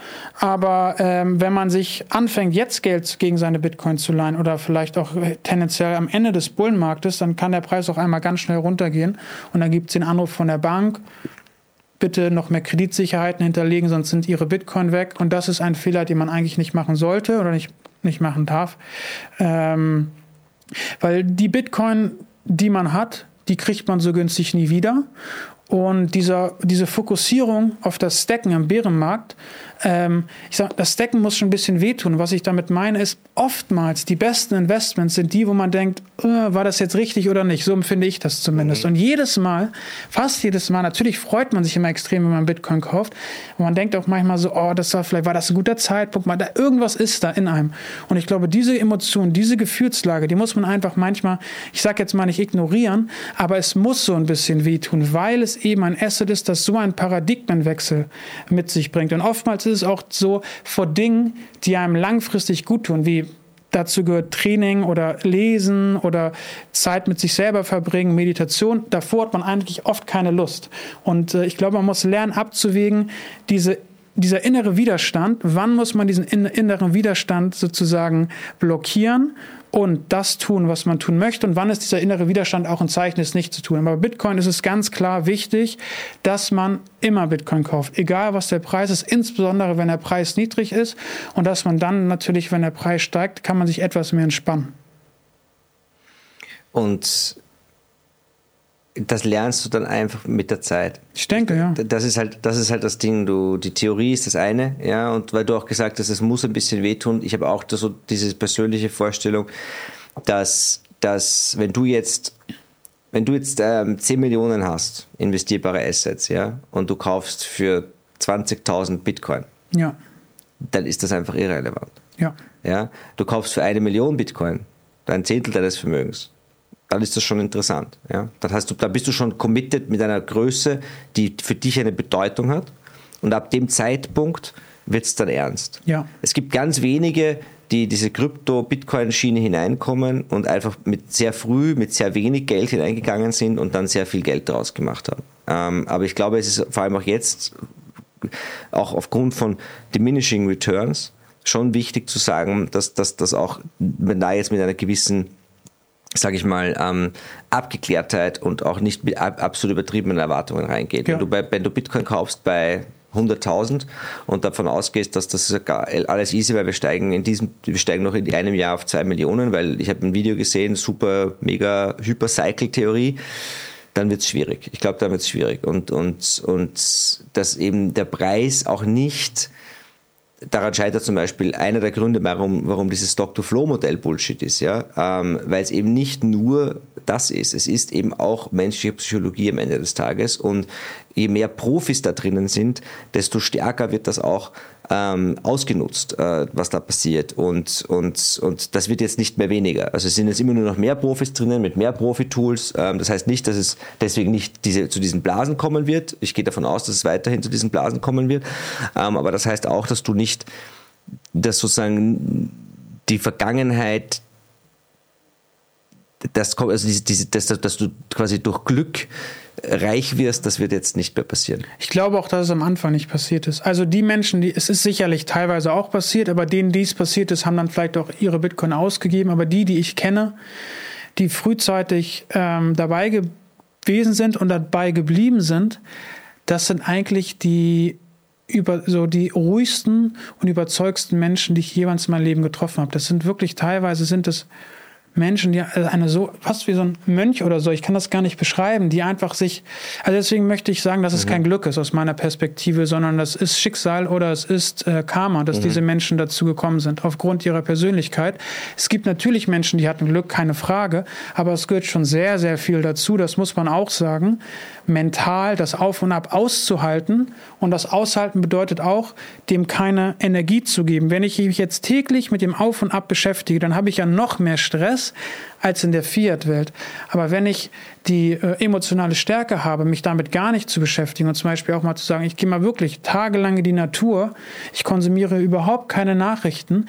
Aber ähm, wenn man sich anfängt, jetzt Geld gegen seine Bitcoin zu leihen oder vielleicht auch tendenziell am Ende des Bullenmarktes, dann kann der Preis auch einmal ganz schnell runtergehen und dann gibt es den Anruf von der Bank, bitte noch mehr Kreditsicherheiten hinterlegen, sonst sind ihre Bitcoin weg. Und das ist ein Fehler, den man eigentlich nicht machen sollte oder nicht, nicht machen darf. Ähm, weil die Bitcoin, die man hat, die kriegt man so günstig nie wieder. Und dieser, diese Fokussierung auf das Stacken im Bärenmarkt, ähm, ich sag, das Stacken muss schon ein bisschen wehtun. Was ich damit meine, ist, oftmals die besten Investments sind die, wo man denkt, äh, war das jetzt richtig oder nicht? So empfinde ich das zumindest. Mhm. Und jedes Mal, fast jedes Mal, natürlich freut man sich immer extrem, wenn man Bitcoin kauft. Und man denkt auch manchmal so, oh, das war vielleicht, war das ein guter Zeitpunkt, da, irgendwas ist da in einem. Und ich glaube, diese Emotion, diese Gefühlslage, die muss man einfach manchmal, ich sage jetzt mal nicht ignorieren, aber es muss so ein bisschen wehtun, weil es eben ein Asset ist, das so einen Paradigmenwechsel mit sich bringt. Und oftmals ist es auch so vor Dingen, die einem langfristig gut tun, wie dazu gehört Training oder Lesen oder Zeit mit sich selber verbringen, Meditation. Davor hat man eigentlich oft keine Lust. Und äh, ich glaube, man muss lernen abzuwägen, diese dieser innere Widerstand, wann muss man diesen inneren Widerstand sozusagen blockieren und das tun, was man tun möchte, und wann ist dieser innere Widerstand auch ein Zeichen, es nicht zu tun. Aber bei Bitcoin ist es ganz klar wichtig, dass man immer Bitcoin kauft, egal was der Preis ist, insbesondere wenn der Preis niedrig ist, und dass man dann natürlich, wenn der Preis steigt, kann man sich etwas mehr entspannen. Und das lernst du dann einfach mit der Zeit. Ich denke, ja. Das ist halt, das ist halt das Ding. Du, die Theorie ist das eine, ja, und weil du auch gesagt hast, es muss ein bisschen wehtun. Ich habe auch das, so diese persönliche Vorstellung, dass, dass wenn du jetzt, wenn du jetzt ähm, zehn Millionen hast, investierbare Assets, ja, und du kaufst für zwanzigtausend Bitcoin, ja, dann ist das einfach irrelevant. Ja. Ja, du kaufst für eine Million Bitcoin, ein Zehntel deines Vermögens. Dann ist das schon interessant. Ja? Dann, hast du, dann bist du schon committed mit einer Größe, die für dich eine Bedeutung hat. Und ab dem Zeitpunkt wird es dann ernst. Ja. Es gibt ganz wenige, die diese Krypto-Bitcoin-Schiene hineinkommen und einfach mit sehr früh, mit sehr wenig Geld hineingegangen sind und dann sehr viel Geld daraus gemacht haben. Ähm, aber ich glaube, es ist vor allem auch jetzt, auch aufgrund von diminishing returns, schon wichtig zu sagen, dass das auch, wenn da jetzt mit einer gewissen, sage ich mal, ähm, Abgeklärtheit und auch nicht mit ab, absolut übertriebenen Erwartungen reingeht. Ja. Wenn du bei, wenn du Bitcoin kaufst bei hunderttausend und davon ausgehst, dass das alles easy, weil wir steigen in diesem, wir steigen noch in einem Jahr auf zwei Millionen, weil ich habe ein Video gesehen, super, mega Hypercycle-Theorie, dann wird es schwierig. Ich glaube, dann wird es schwierig. Und, und, und dass eben der Preis auch nicht, daran scheitert zum Beispiel einer der Gründe, warum, warum dieses Stock-to-Flow-Modell Bullshit ist, ja, ähm, weil es eben nicht nur das ist, es ist eben auch menschliche Psychologie am Ende des Tages, und je mehr Profis da drinnen sind, desto stärker wird das auch ähm, ausgenutzt, äh, was da passiert, und, und, und das wird jetzt nicht mehr weniger. Also es sind jetzt immer nur noch mehr Profis drinnen mit mehr Profi-Tools. Ähm, das heißt nicht, dass es deswegen nicht diese, zu diesen Blasen kommen wird. Ich gehe davon aus, dass es weiterhin zu diesen Blasen kommen wird. Ähm, aber das heißt auch, dass du nicht, dass sozusagen die Vergangenheit, das, also diese, diese, dass, dass du quasi durch Glück reich wirst, das wird jetzt nicht mehr passieren. Ich glaube auch, dass es am Anfang nicht passiert ist. Also die Menschen, die, es ist sicherlich teilweise auch passiert, aber denen, die es passiert ist, haben dann vielleicht auch ihre Bitcoin ausgegeben. Aber die, die ich kenne, die frühzeitig ähm, dabei gewesen sind und dabei geblieben sind, das sind eigentlich die über so die ruhigsten und überzeugsten Menschen, die ich jemals in meinem Leben getroffen habe. Das sind wirklich teilweise sind es Menschen, die eine so, fast wie so ein Mönch oder so, ich kann das gar nicht beschreiben, die einfach sich, also deswegen möchte ich sagen, dass es mhm. kein Glück ist aus meiner Perspektive, sondern das ist Schicksal oder es ist äh, Karma, dass mhm. diese Menschen dazu gekommen sind, aufgrund ihrer Persönlichkeit. Es gibt natürlich Menschen, die hatten Glück, keine Frage, aber es gehört schon sehr, sehr viel dazu, das muss man auch sagen, mental das Auf und Ab auszuhalten, und das Aushalten bedeutet auch, dem keine Energie zu geben. Wenn ich mich jetzt täglich mit dem Auf und Ab beschäftige, dann habe ich ja noch mehr Stress als in der Fiat-Welt. Aber wenn ich die äh, emotionale Stärke habe, mich damit gar nicht zu beschäftigen und zum Beispiel auch mal zu sagen, ich gehe mal wirklich tagelang in die Natur, ich konsumiere überhaupt keine Nachrichten,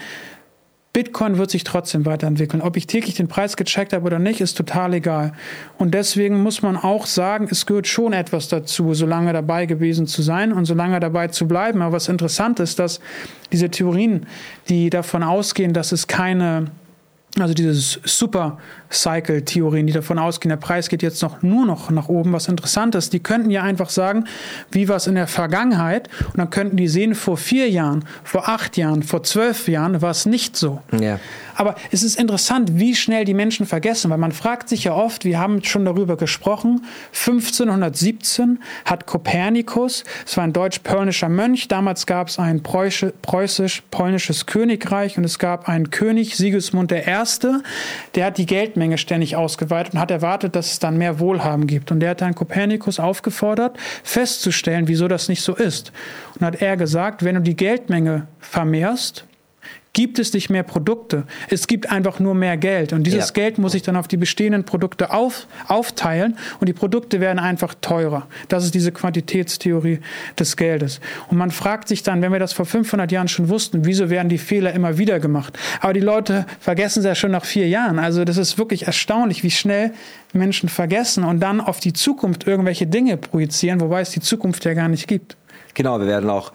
Bitcoin wird sich trotzdem weiterentwickeln. Ob ich täglich den Preis gecheckt habe oder nicht, ist total egal. Und deswegen muss man auch sagen, es gehört schon etwas dazu, so lange dabei gewesen zu sein und so lange dabei zu bleiben. Aber was interessant ist, dass diese Theorien, die davon ausgehen, dass es keine, also diese Super-Cycle-Theorien, die davon ausgehen, der Preis geht jetzt noch nur noch nach oben, was interessant ist, die könnten ja einfach sagen, wie war es in der Vergangenheit, und dann könnten die sehen, vor vier Jahren, vor acht Jahren, vor zwölf Jahren war es nicht so. Ja. Aber es ist interessant, wie schnell die Menschen vergessen, weil man fragt sich ja oft, wir haben schon darüber gesprochen, fünfzehnhundertsiebzehn hat Kopernikus, es war ein deutsch-polnischer Mönch, damals gab es ein preußisch-polnisches Königreich und es gab einen König, Sigismund der Erste, der hat die Geldmenge ständig ausgeweitet und hat erwartet, dass es dann mehr Wohlhaben gibt. Und der hat dann Kopernikus aufgefordert, festzustellen, wieso das nicht so ist. Und hat er gesagt, wenn du die Geldmenge vermehrst, gibt es nicht mehr Produkte. Es gibt einfach nur mehr Geld. Und dieses ja. Geld muss sich dann auf die bestehenden Produkte auf, aufteilen. Und die Produkte werden einfach teurer. Das ist diese Quantitätstheorie des Geldes. Und man fragt sich dann, wenn wir das vor fünfhundert Jahren schon wussten, wieso werden die Fehler immer wieder gemacht? Aber die Leute vergessen es ja schon nach vier Jahren. Also das ist wirklich erstaunlich, wie schnell Menschen vergessen und dann auf die Zukunft irgendwelche Dinge projizieren, wobei es die Zukunft ja gar nicht gibt. Genau, wir werden auch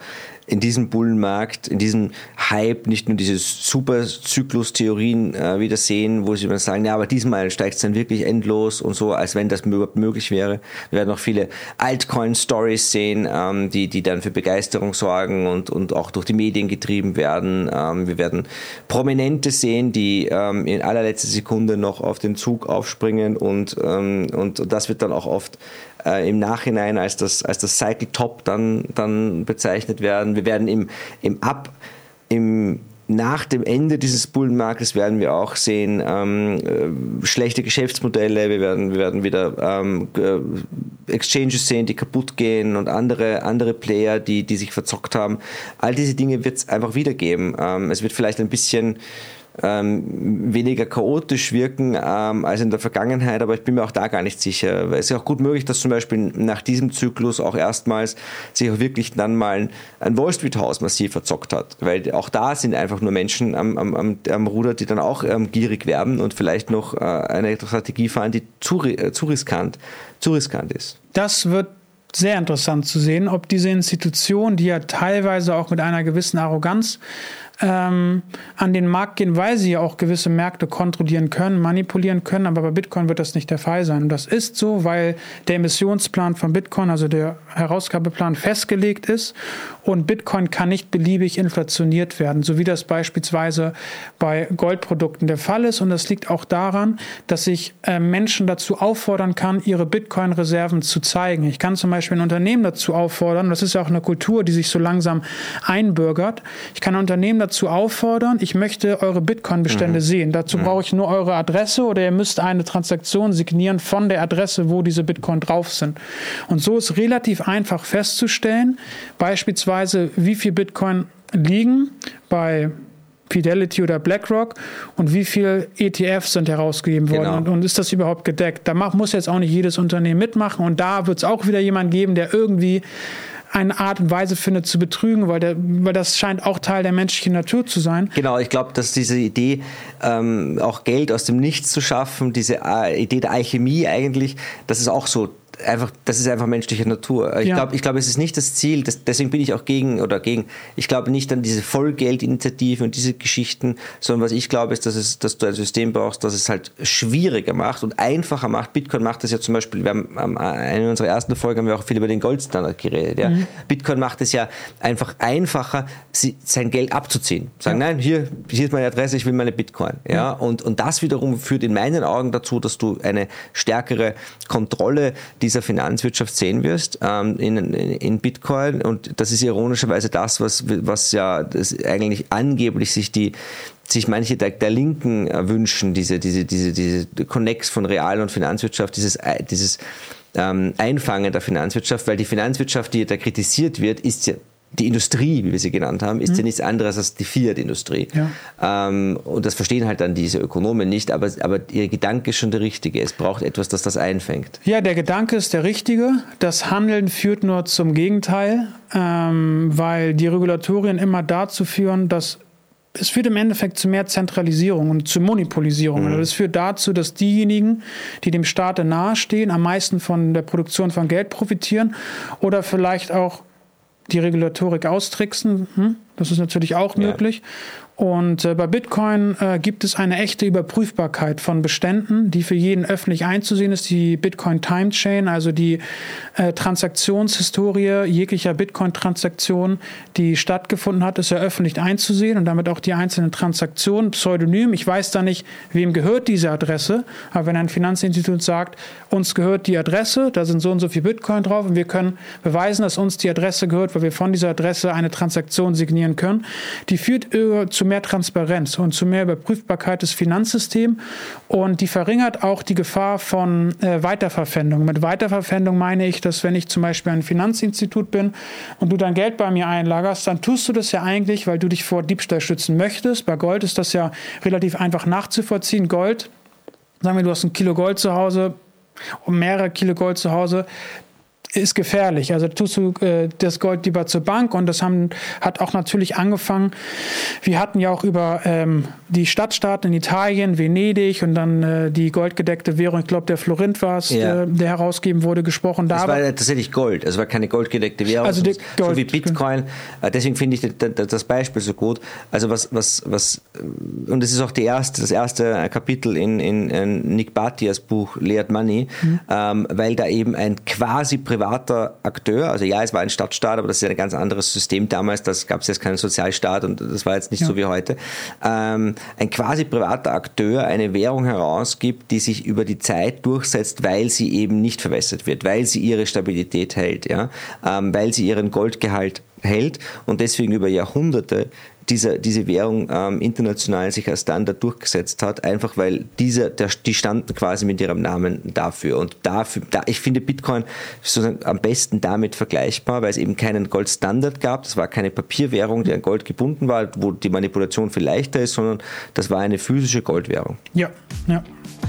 in diesem Bullenmarkt, in diesem Hype nicht nur diese Superzyklus-Theorien äh, wieder sehen, wo sie dann sagen, ja, aber diesmal steigt es dann wirklich endlos und so, als wenn das überhaupt möglich wäre. Wir werden auch viele Altcoin-Stories sehen, ähm, die, die dann für Begeisterung sorgen und, und auch durch die Medien getrieben werden. Ähm, wir werden Prominente sehen, die ähm, in allerletzter Sekunde noch auf den Zug aufspringen und, ähm, und das wird dann auch oft äh, im Nachhinein als das, als das Cycle Top dann, dann bezeichnet werden. Wir werden im, im Ab, im nach dem Ende dieses Bullenmarktes werden wir auch sehen ähm, äh, schlechte Geschäftsmodelle, wir werden, wir werden wieder ähm, äh, Exchanges sehen, die kaputt gehen und andere, andere Player, die, die sich verzockt haben. All diese Dinge wird es einfach wieder geben. Ähm, es wird vielleicht ein bisschen ähm, weniger chaotisch wirken ähm, als in der Vergangenheit, aber ich bin mir auch da gar nicht sicher. Es ist ja auch gut möglich, dass zum Beispiel nach diesem Zyklus auch erstmals sich auch wirklich dann mal ein Wall Street Haus massiv verzockt hat, weil auch da sind einfach nur Menschen am, am, am Ruder, die dann auch ähm, gierig werden und vielleicht noch äh, eine Strategie fahren, die zu, äh, zu riskant, zu riskant ist. Das wird sehr interessant zu sehen, ob diese Institutionen, die ja teilweise auch mit einer gewissen Arroganz ähm, an den Markt gehen, weil sie ja auch gewisse Märkte kontrollieren können, manipulieren können, aber bei Bitcoin wird das nicht der Fall sein. Und das ist so, weil der Emissionsplan von Bitcoin, also der Herausgabeplan, festgelegt ist und Bitcoin kann nicht beliebig inflationiert werden, so wie das beispielsweise bei Goldprodukten der Fall ist. Und das liegt auch daran, dass ich äh, Menschen dazu auffordern kann, ihre Bitcoin-Reserven zu zeigen. Ich kann zum Beispiel ein Unternehmen dazu auffordern, das ist ja auch eine Kultur, die sich so langsam einbürgert. Ich kann ein Unternehmen dazu auffordern, ich möchte eure Bitcoin-Bestände mhm. sehen. Dazu mhm. brauche ich nur eure Adresse oder ihr müsst eine Transaktion signieren von der Adresse, wo diese Bitcoin drauf sind. Und so ist relativ einfach festzustellen, beispielsweise wie viel Bitcoin liegen bei Fidelity oder BlackRock und wie viel E T Fs sind herausgegeben worden genau. und, und ist das überhaupt gedeckt? Da muss jetzt auch nicht jedes Unternehmen mitmachen und da wird es auch wieder jemand geben, der irgendwie eine Art und Weise findet zu betrügen, weil, der, weil das scheint auch Teil der menschlichen Natur zu sein. Genau, ich glaube, dass diese Idee, ähm, auch Geld aus dem Nichts zu schaffen, diese äh, Idee der Alchemie eigentlich, das ist auch so einfach, das ist einfach menschliche Natur. Ich ja. glaube, ich glaube, es ist nicht das Ziel, das, deswegen bin ich auch gegen oder gegen, ich glaube nicht an diese Vollgeldinitiativen und diese Geschichten, sondern was ich glaube ist, dass, es, dass du ein System brauchst, das es halt schwieriger macht und einfacher macht. Bitcoin macht das ja zum Beispiel, wir haben in einer unserer ersten Folgen haben wir auch viel über den Goldstandard geredet. Ja. Mhm. Bitcoin macht es ja einfach einfacher, sein Geld abzuziehen. Sagen, ja. nein, hier, hier ist meine Adresse, ich will meine Bitcoin. Ja. Mhm. Und, und das wiederum führt in meinen Augen dazu, dass du eine stärkere Kontrolle dieser Finanzwirtschaft sehen wirst ähm, in, in Bitcoin und das ist ironischerweise das, was, was ja das eigentlich angeblich sich die sich manche der, der Linken äh, wünschen, diese, diese, diese, diese Connex von Real- und Finanzwirtschaft, dieses, dieses ähm, Einfangen der Finanzwirtschaft, weil die Finanzwirtschaft, die da kritisiert wird, ist ja die Industrie, wie wir sie genannt haben, ist mhm. ja nichts anderes als die Fiat-Industrie. Ja. Ähm, und das verstehen halt dann diese Ökonomen nicht, aber, aber ihr Gedanke ist schon der richtige. Es braucht etwas, das das einfängt. Ja, der Gedanke ist der richtige. Das Handeln führt nur zum Gegenteil, ähm, weil die Regulatorien immer dazu führen, dass es führt im Endeffekt zu mehr Zentralisierung und zu Monopolisierung. Mhm. Also es führt dazu, dass diejenigen, die dem Staat nahestehen, am meisten von der Produktion von Geld profitieren oder vielleicht auch die Regulatorik austricksen. Hm? Das ist natürlich auch möglich. Ja. Und äh, bei Bitcoin äh, gibt es eine echte Überprüfbarkeit von Beständen, die für jeden öffentlich einzusehen ist. Die Bitcoin Time Chain, also die äh, Transaktionshistorie jeglicher Bitcoin-Transaktion, die stattgefunden hat, ist ja öffentlich einzusehen und damit auch die einzelnen Transaktionen pseudonym. Ich weiß da nicht, wem gehört diese Adresse, aber wenn ein Finanzinstitut sagt, uns gehört die Adresse, da sind so und so viel Bitcoin drauf und wir können beweisen, dass uns die Adresse gehört, weil wir von dieser Adresse eine Transaktion signieren können, die führt äh, zu mehr Transparenz und zu mehr Überprüfbarkeit des Finanzsystems und die verringert auch die Gefahr von äh, Weiterverpfändung. Mit Weiterverpfändung meine ich, dass wenn ich zum Beispiel ein Finanzinstitut bin und du dein Geld bei mir einlagerst, dann tust du das ja eigentlich, weil du dich vor Diebstahl schützen möchtest. Bei Gold ist das ja relativ einfach nachzuvollziehen. Gold, sagen wir, du hast ein Kilo Gold zu Hause und mehrere Kilo Gold zu Hause, ist gefährlich. Also tust du äh, das Gold lieber zur Bank und das haben, hat auch natürlich angefangen. Wir hatten ja auch über ähm, die Stadtstaaten in Italien, Venedig und dann äh, die goldgedeckte Währung, ich glaube der Florint war es, ja. äh, der herausgegeben wurde, gesprochen. Das da war tatsächlich Gold, es war keine goldgedeckte Währung, also die so Gold, wie Bitcoin. Genau. Deswegen finde ich das Beispiel so gut. Also was, was, was, und das ist auch die erste, das erste Kapitel in, in, in Nick Bhatias Buch Layered Money, mhm. ähm, weil da eben ein quasi privater Akteur, also ja, es war ein Stadtstaat, aber das ist ja ein ganz anderes System damals, das gab es jetzt keinen Sozialstaat und das war jetzt nicht ja. so wie heute, ähm, ein quasi privater Akteur eine Währung herausgibt, die sich über die Zeit durchsetzt, weil sie eben nicht verwässert wird, weil sie ihre Stabilität hält, ja, ähm, weil sie ihren Goldgehalt hält und deswegen über Jahrhunderte diese, diese Währung ähm, international sich als Standard durchgesetzt hat, einfach weil diese, der, die standen quasi mit ihrem Namen dafür. Und dafür, da, ich finde Bitcoin sozusagen am besten damit vergleichbar, weil es eben keinen Goldstandard gab. Das war keine Papierwährung, die an Gold gebunden war, wo die Manipulation viel leichter ist, sondern das war eine physische Goldwährung. Ja, ja.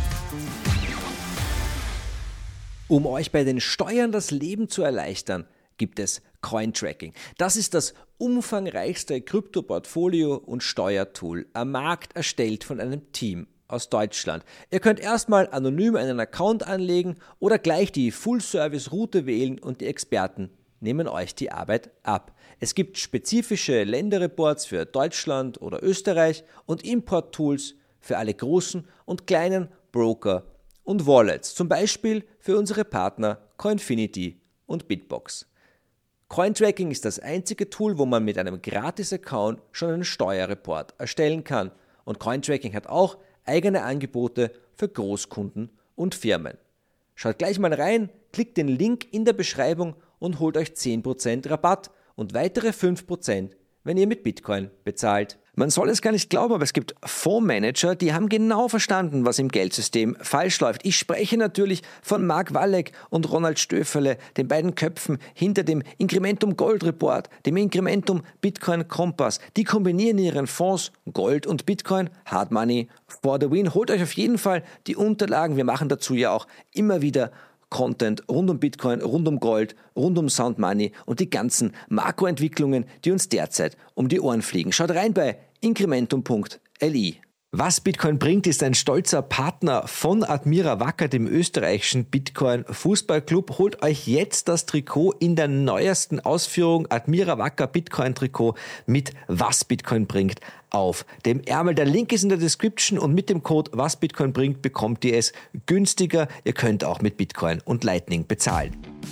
Um euch bei den Steuern das Leben zu erleichtern, gibt es Cointracking. Das ist das umfangreichste Krypto-Portfolio- und Steuertool am Markt, erstellt von einem Team aus Deutschland. Ihr könnt erstmal anonym einen Account anlegen oder gleich die Full-Service-Route wählen und die Experten nehmen euch die Arbeit ab. Es gibt spezifische Länderreports für Deutschland oder Österreich und Import-Tools für alle großen und kleinen Broker und Wallets, zum Beispiel für unsere Partner Coinfinity und Bitbox. Cointracking ist das einzige Tool, wo man mit einem Gratis-Account schon einen Steuerreport erstellen kann. Und Cointracking hat auch eigene Angebote für Großkunden und Firmen. Schaut gleich mal rein, klickt den Link in der Beschreibung und holt euch zehn Prozent Rabatt und weitere fünf Prozent, wenn ihr mit Bitcoin bezahlt. Man soll es gar nicht glauben, aber es gibt Fondsmanager, die haben genau verstanden, was im Geldsystem falsch läuft. Ich spreche natürlich von Mark Walleck und Ronald Stöferle, den beiden Köpfen hinter dem Incrementum Gold Report, dem Incrementum Bitcoin Kompass. Die kombinieren in ihren Fonds Gold und Bitcoin, Hard Money for the win. Holt euch auf jeden Fall die Unterlagen. Wir machen dazu ja auch immer wieder Content rund um Bitcoin, rund um Gold, rund um Sound Money und die ganzen Makroentwicklungen, die uns derzeit um die Ohren fliegen. Schaut rein bei incrementum punkt l i. Was Bitcoin bringt, ist ein stolzer Partner von Admira Wacker, dem österreichischen Bitcoin-Fußballclub. Holt euch jetzt das Trikot in der neuesten Ausführung, Admira Wacker Bitcoin-Trikot mit Was Bitcoin bringt auf dem Ärmel. Der Link ist in der Description und mit dem Code Was Bitcoin bringt bekommt ihr es günstiger. Ihr könnt auch mit Bitcoin und Lightning bezahlen.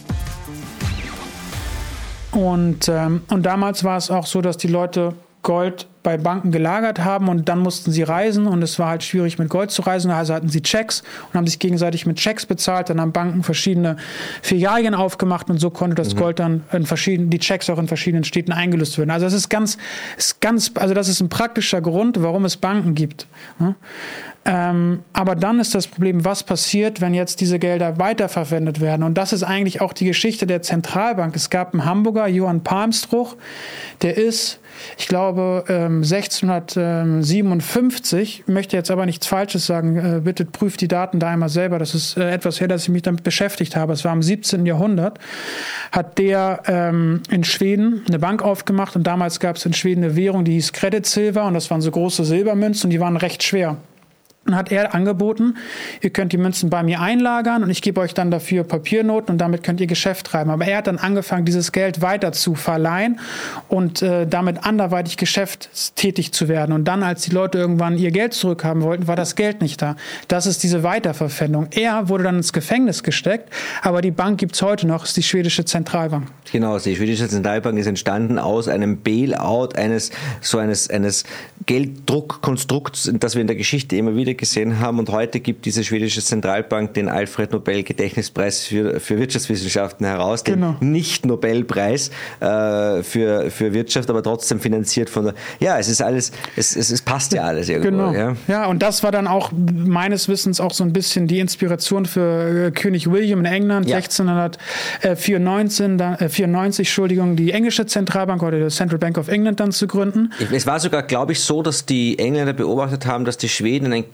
Und, ähm, und damals war es auch so, dass die Leute Gold bei Banken gelagert haben und dann mussten sie reisen und es war halt schwierig mit Gold zu reisen, also hatten sie Checks und haben sich gegenseitig mit Checks bezahlt, dann haben Banken verschiedene Filialien aufgemacht und so konnte das mhm. Gold dann in verschiedenen, die Checks auch in verschiedenen Städten eingelöst werden. Also das ist ganz, ist ganz, also das ist ein praktischer Grund, warum es Banken gibt. Ja? Ähm, aber dann ist das Problem, was passiert, wenn jetzt diese Gelder weiterverwendet werden? Und das ist eigentlich auch die Geschichte der Zentralbank. Es gab einen Hamburger, Johann Palmstruch, der ist, ich glaube, ähm, sechzehnhundertsiebenundfünfzig, möchte jetzt aber nichts Falsches sagen, äh, bitte prüft die Daten da einmal selber, das ist äh, etwas her, dass ich mich damit beschäftigt habe, es war im siebzehnten Jahrhundert, hat der ähm, in Schweden eine Bank aufgemacht und damals gab es in Schweden eine Währung, die hieß Credit Silver und das waren so große Silbermünzen und die waren recht schwer. Und hat er angeboten, ihr könnt die Münzen bei mir einlagern und ich gebe euch dann dafür Papiernoten und damit könnt ihr Geschäft treiben. Aber er hat dann angefangen, dieses Geld weiter zu verleihen und äh, damit anderweitig geschäftstätig zu werden. Und dann, als die Leute irgendwann ihr Geld zurückhaben wollten, war das Geld nicht da. Das ist diese Weiterverpfändung. Er wurde dann ins Gefängnis gesteckt, aber die Bank gibt es heute noch, ist die schwedische Zentralbank. Genau, die schwedische Zentralbank ist entstanden aus einem Bailout eines so eines, eines Gelddruckkonstrukts, das wir in der Geschichte immer wieder gesehen haben und heute gibt diese schwedische Zentralbank den Alfred-Nobel-Gedächtnispreis für, für Wirtschaftswissenschaften heraus, den genau. Nicht-Nobelpreis äh, für, für Wirtschaft, aber trotzdem finanziert von der, ja, es ist alles, es, es, es passt ja alles irgendwo. Genau. Ja. ja, und das war dann auch meines Wissens auch so ein bisschen die Inspiration für äh, König William in England, ja. sechzehnhundertvierundneunzig, dann, äh, vierundneunzig, Entschuldigung, die englische Zentralbank oder die Central Bank of England dann zu gründen. Es war sogar, glaube ich, so, dass die Engländer beobachtet haben, dass die Schweden einen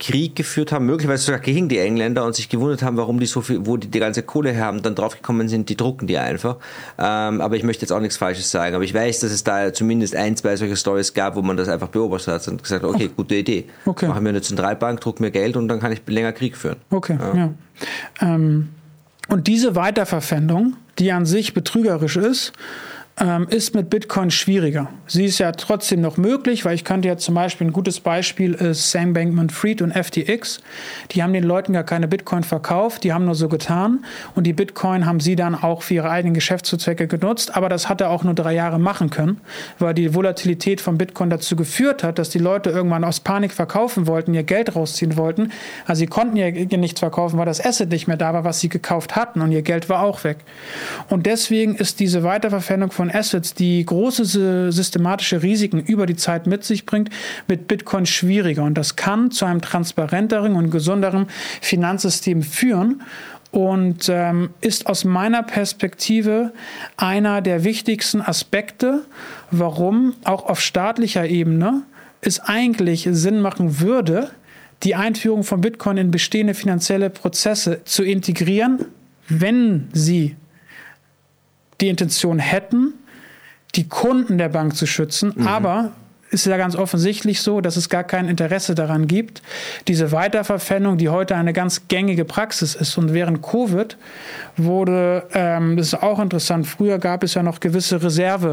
Krieg geführt haben, möglicherweise sogar gegen die Engländer und sich gewundert haben, warum die so viel, wo die die ganze Kohle her haben, dann draufgekommen sind, die drucken die einfach. Ähm, aber ich möchte jetzt auch nichts Falsches sagen. Aber ich weiß, dass es da zumindest ein, zwei solche Stories gab, wo man das einfach beobachtet hat und gesagt hat, okay, okay. gute Idee. Okay. Machen wir eine Zentralbank, drucken mir Geld und dann kann ich länger Krieg führen. Okay, ja. ja. Ähm, und diese Weiterverpfändung, die an sich betrügerisch ist, ist mit Bitcoin schwieriger. Sie ist ja trotzdem noch möglich, weil ich könnte ja zum Beispiel, ein gutes Beispiel ist Sam Bankman-Fried und F T X. Die haben den Leuten gar keine Bitcoin verkauft, die haben nur so getan und die Bitcoin haben sie dann auch für ihre eigenen Geschäftszwecke genutzt, aber das hat er auch nur drei Jahre machen können, weil die Volatilität von Bitcoin dazu geführt hat, dass die Leute irgendwann aus Panik verkaufen wollten, ihr Geld rausziehen wollten. Also sie konnten ihr nichts verkaufen, weil das Asset nicht mehr da war, was sie gekauft hatten und ihr Geld war auch weg. Und deswegen ist diese Weiterverpfändung von Assets, die große systematische Risiken über die Zeit mit sich bringt, mit Bitcoin schwieriger. Und das kann zu einem transparenteren und gesünderen Finanzsystem führen und ähm, ist aus meiner Perspektive einer der wichtigsten Aspekte, warum auch auf staatlicher Ebene es eigentlich Sinn machen würde, die Einführung von Bitcoin in bestehende finanzielle Prozesse zu integrieren, wenn sie die Intention hätten, die Kunden der Bank zu schützen, mhm. aber ist ja ganz offensichtlich so, dass es gar kein Interesse daran gibt, diese Weiterverpfändung, die heute eine ganz gängige Praxis ist. Und während Covid wurde, ähm, das ist auch interessant, früher gab es ja noch gewisse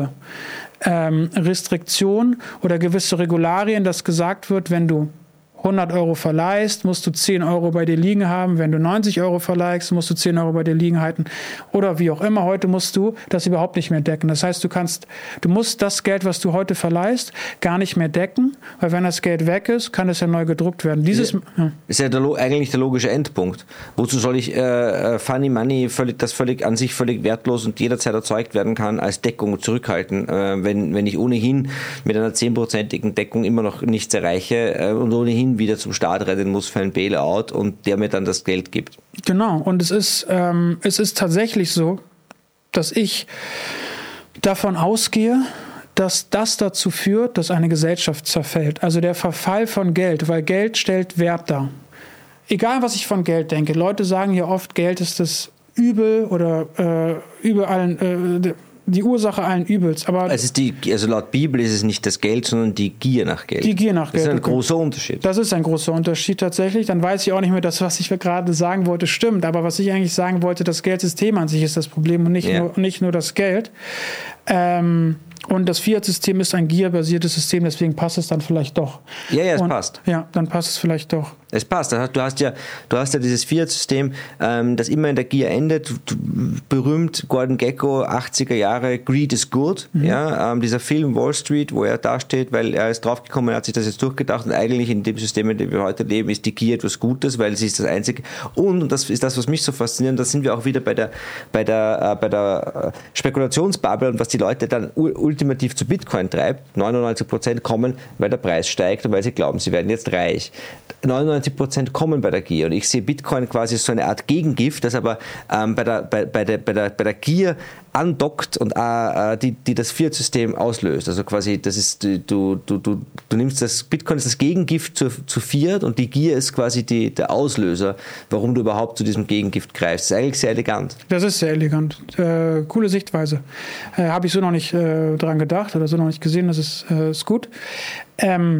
Reserve-Restriktionen ähm, oder gewisse Regularien, dass gesagt wird, wenn du hundert Euro verleihst, musst du zehn Euro bei dir liegen haben. Wenn du neunzig Euro verleihst, musst du zehn Euro bei dir liegen halten. Oder wie auch immer. Heute musst du das überhaupt nicht mehr decken. Das heißt, du kannst, du musst das Geld, was du heute verleihst, gar nicht mehr decken, weil wenn das Geld weg ist, kann es ja neu gedruckt werden. Dieses ja, ja. ist ja der, eigentlich der logische Endpunkt. Wozu soll ich äh, Funny Money, völlig, das völlig an sich völlig wertlos und jederzeit erzeugt werden kann, als Deckung zurückhalten, äh, wenn, wenn ich ohnehin mit einer zehnprozentigen Deckung immer noch nichts erreiche äh, und ohnehin wieder zum Staat rennen muss für ein Bailout und der mir dann das Geld gibt. Genau, und es ist, ähm, es ist tatsächlich so, dass ich davon ausgehe, dass das dazu führt, dass eine Gesellschaft zerfällt. Also der Verfall von Geld, weil Geld stellt Wert dar. Egal, was ich von Geld denke. Leute sagen ja oft, Geld ist das Übel oder äh, überall äh, die Ursache allen Übels. Aber es ist die, also laut Bibel ist es nicht das Geld, sondern die Gier nach Geld. Die Gier nach Geld. Das ist ein okay. großer Unterschied. Das ist ein großer Unterschied tatsächlich. Dann weiß ich auch nicht mehr, dass was ich gerade sagen wollte, stimmt. Aber was ich eigentlich sagen wollte, das Geldsystem an sich ist das Problem und nicht, ja. nur, nicht nur das Geld. Ähm, und das Fiat-System ist ein gierbasiertes System, deswegen passt es dann vielleicht doch. Ja, ja, es und, passt. Ja, dann passt es vielleicht doch. Es passt. Du hast ja, du hast ja dieses Fiat-System, ähm, das immer in der Gier endet. Berühmt Gordon Gekko, achtziger Jahre, Greed is good. Mhm. Ja, ähm, dieser Film Wall Street, wo er da steht, weil er ist draufgekommen, er hat sich das jetzt durchgedacht und eigentlich in dem System, in dem wir heute leben, ist die Gier etwas Gutes, weil sie ist das Einzige. Und, und das ist das, was mich so fasziniert, da sind wir auch wieder bei der, bei der, äh, bei der Spekulationsbubble und was die Leute dann ultimativ zu Bitcoin treibt. neunundneunzig Prozent kommen, weil der Preis steigt und weil sie glauben, sie werden jetzt reich. neunundneunzig Prozent kommen bei der Gier und ich sehe Bitcoin quasi so eine Art Gegengift, das aber ähm, bei, der, bei, bei, der, bei, der, bei der Gier andockt und äh, die, die das Fiat-System auslöst. Also quasi, das ist, du, du, du, du nimmst das, Bitcoin ist das Gegengift zu, zu Fiat und die Gier ist quasi die, der Auslöser, warum du überhaupt zu diesem Gegengift greifst. Das ist eigentlich sehr elegant. Das ist sehr elegant. Äh, coole Sichtweise. Äh, Habe ich so noch nicht äh, dran gedacht oder so noch nicht gesehen, das ist, äh, ist gut. Ähm,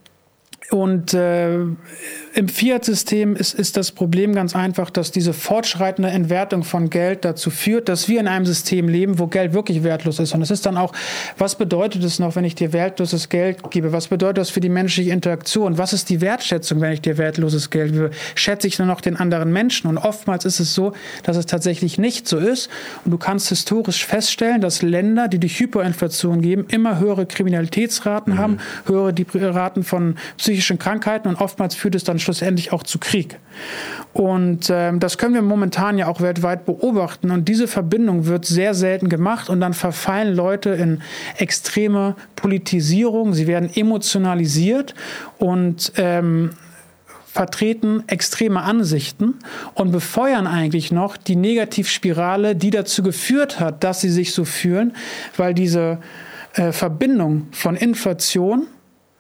Und äh, im Fiat-System ist, ist das Problem ganz einfach, dass diese fortschreitende Entwertung von Geld dazu führt, dass wir in einem System leben, wo Geld wirklich wertlos ist. Und es ist dann auch, was bedeutet es noch, wenn ich dir wertloses Geld gebe? Was bedeutet das für die menschliche Interaktion? Was ist die Wertschätzung, wenn ich dir wertloses Geld gebe? Schätze ich nur noch den anderen Menschen? Und oftmals ist es so, dass es tatsächlich nicht so ist. Und du kannst historisch feststellen, dass Länder, die durch Hyperinflation geben, immer höhere Kriminalitätsraten mhm. haben, höhere die Raten von psychischen Krankheiten und oftmals führt es dann schlussendlich auch zu Krieg. Und ähm, das können wir momentan ja auch weltweit beobachten und diese Verbindung wird sehr selten gemacht und dann verfallen Leute in extreme Politisierung, sie werden emotionalisiert und ähm, vertreten extreme Ansichten und befeuern eigentlich noch die Negativspirale, die dazu geführt hat, dass sie sich so fühlen, weil diese äh, Verbindung von Inflation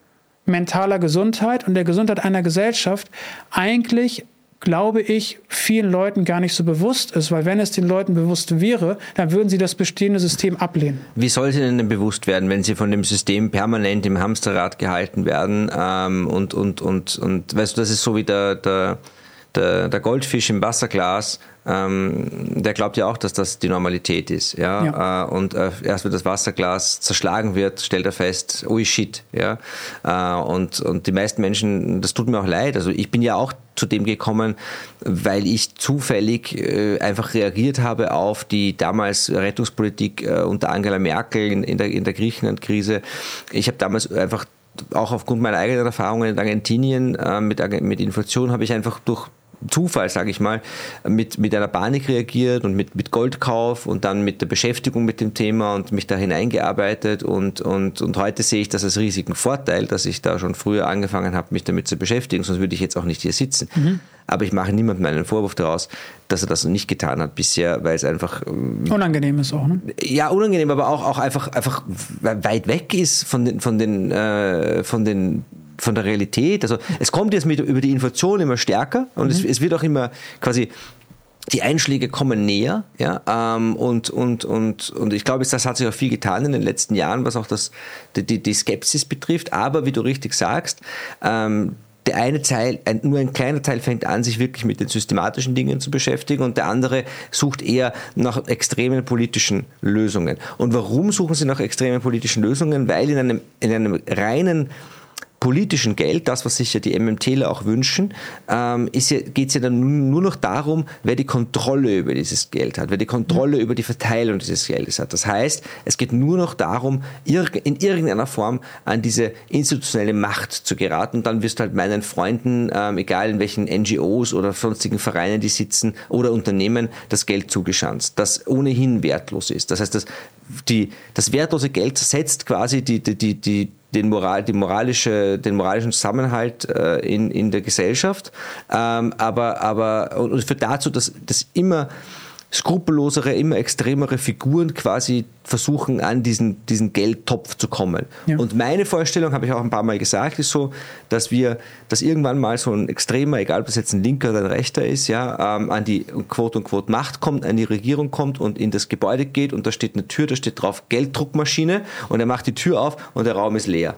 mentaler Gesundheit und der Gesundheit einer Gesellschaft eigentlich, glaube ich, vielen Leuten gar nicht so bewusst ist, weil wenn es den Leuten bewusst wäre, dann würden sie das bestehende System ablehnen. Wie soll sie denn bewusst werden, wenn sie von dem System permanent im Hamsterrad gehalten werden ähm, und, und, und, und, weißt du, das ist so wie der, der, der, der Goldfisch im Wasserglas, ähm, der glaubt ja auch, dass das die Normalität ist, ja, ja. Äh, und äh, erst wenn das Wasserglas zerschlagen wird, stellt er fest, oh shit, ja, äh, und, und die meisten Menschen, das tut mir auch leid, also ich bin ja auch zu dem gekommen, weil ich zufällig äh, einfach reagiert habe auf die damals Rettungspolitik äh, unter Angela Merkel in, in der, in der Griechenland-Krise. Ich habe damals einfach auch aufgrund meiner eigenen Erfahrungen in Argentinien äh, mit, mit Inflation habe ich einfach durch Zufall, sage ich mal, mit, mit einer Panik reagiert und mit, mit Goldkauf und dann mit der Beschäftigung mit dem Thema und mich da hineingearbeitet und, und, und heute sehe ich das als riesigen Vorteil, dass ich da schon früher angefangen habe, mich damit zu beschäftigen, sonst würde ich jetzt auch nicht hier sitzen. Mhm. Aber ich mache niemandem einen Vorwurf daraus, dass er das nicht getan hat bisher, weil es einfach... Unangenehm ist auch, ne? Ja, unangenehm, aber auch, auch einfach, einfach weit weg ist von den, von den, äh, von den von der Realität. Also es kommt jetzt mit, über die Inflation immer stärker und mhm. es, es wird auch immer quasi, die Einschläge kommen näher, ja, ähm, und, und, und, und ich glaube, das hat sich auch viel getan in den letzten Jahren, was auch das, die, die Skepsis betrifft, aber wie du richtig sagst, ähm, der eine Teil, ein, nur ein kleiner Teil fängt an, sich wirklich mit den systematischen Dingen zu beschäftigen und der andere sucht eher nach extremen politischen Lösungen. Und warum suchen sie nach extremen politischen Lösungen? Weil in einem, in einem reinen politischen Geld, das, was sich ja die MMTler auch wünschen, ähm, ist ja, geht es ja dann nur noch darum, wer die Kontrolle über dieses Geld hat, wer die Kontrolle mhm. über die Verteilung dieses Geldes hat. Das heißt, es geht nur noch darum, in irgendeiner Form an diese institutionelle Macht zu geraten. Und dann wirst du halt meinen Freunden, ähm, egal in welchen N G Os oder sonstigen Vereinen die sitzen oder Unternehmen, das Geld zugeschanzt, das ohnehin wertlos ist. Das heißt, das, die, das wertlose Geld setzt quasi die, die, die, die den, Moral, die moralische, den moralischen Zusammenhalt äh, in, in der Gesellschaft, ähm, aber, aber und, und führt dazu, dass, dass immer skrupellosere, immer extremere Figuren quasi versuchen, an diesen, diesen Geldtopf zu kommen. Ja. Und meine Vorstellung, habe ich auch ein paar Mal gesagt, ist so, dass wir, dass irgendwann mal so ein extremer, egal ob es jetzt ein Linker oder ein Rechter ist, ja, ähm, an die Quote und Quote Macht kommt, an die Regierung kommt und in das Gebäude geht und da steht eine Tür, da steht drauf Gelddruckmaschine und er macht die Tür auf und der Raum ist leer.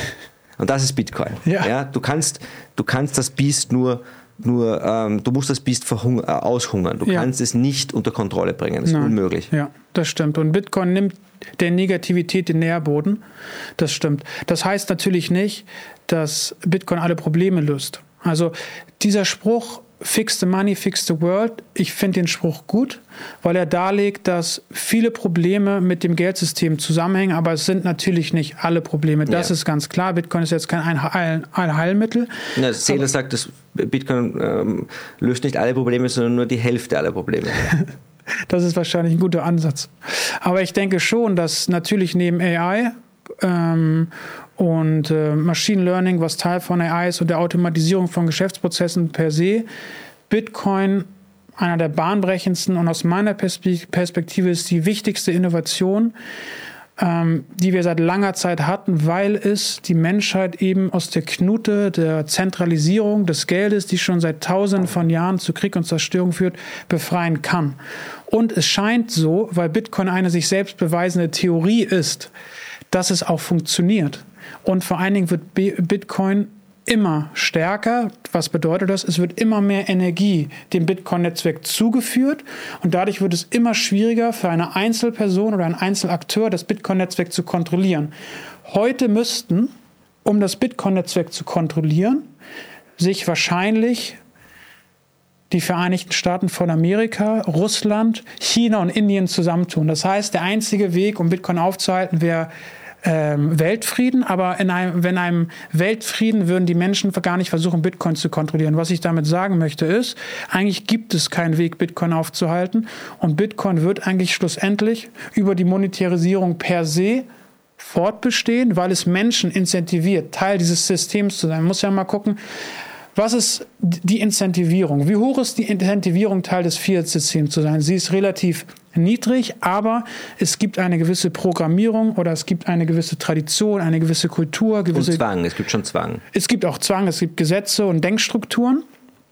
Und das ist Bitcoin. Ja. Ja, du kannst, du kannst das Biest nur Nur ähm, du musst das Biest verhung- äh, aushungern. Du ja. kannst es nicht unter Kontrolle bringen. Das ist Nein. unmöglich. Ja, das stimmt. Und Bitcoin nimmt der Negativität den Nährboden. Das stimmt. Das heißt natürlich nicht, dass Bitcoin alle Probleme löst. Also dieser Spruch, fix the money, fix the world, ich finde den Spruch gut, weil er darlegt, dass viele Probleme mit dem Geldsystem zusammenhängen, aber es sind natürlich nicht alle Probleme. Das ja. ist ganz klar. Bitcoin ist jetzt kein Allheilmittel. Ja, Saylor sagt, dass Bitcoin ähm, löst nicht alle Probleme, sondern nur die Hälfte aller Probleme. Das ist wahrscheinlich ein guter Ansatz. Aber ich denke schon, dass natürlich neben A I ähm, und äh, Machine Learning, was Teil von A I ist, und der Automatisierung von Geschäftsprozessen per se, Bitcoin einer der bahnbrechendsten und aus meiner Perspektive ist die wichtigste Innovation, ähm, die wir seit langer Zeit hatten, weil es die Menschheit eben aus der Knute der Zentralisierung des Geldes, die schon seit Tausenden von Jahren zu Krieg und Zerstörung führt, befreien kann. Und es scheint so, weil Bitcoin eine sich selbst beweisende Theorie ist, dass es auch funktioniert. Und vor allen Dingen wird Bitcoin immer stärker. Was bedeutet das? Es wird immer mehr Energie dem Bitcoin-Netzwerk zugeführt und dadurch wird es immer schwieriger für eine Einzelperson oder einen Einzelakteur, das Bitcoin-Netzwerk zu kontrollieren. Heute müssten, um das Bitcoin-Netzwerk zu kontrollieren, sich wahrscheinlich die Vereinigten Staaten von Amerika, Russland, China und Indien zusammentun. Das heißt, der einzige Weg, um Bitcoin aufzuhalten, wäre Ähm, Weltfrieden, aber in einem, wenn einem Weltfrieden würden die Menschen gar nicht versuchen, Bitcoin zu kontrollieren. Was ich damit sagen möchte ist, eigentlich gibt es keinen Weg, Bitcoin aufzuhalten und Bitcoin wird eigentlich schlussendlich über die Monetarisierung per se fortbestehen, weil es Menschen incentiviert, Teil dieses Systems zu sein. Man muss ja mal gucken, was ist die Incentivierung? Wie hoch ist die Incentivierung, Teil des Fiat-Systems zu sein? Sie ist relativ niedrig, aber es gibt eine gewisse Programmierung oder es gibt eine gewisse Tradition, eine gewisse Kultur. Gewisse, und Zwang, es gibt schon Zwang. Es gibt auch Zwang, es gibt Gesetze und Denkstrukturen,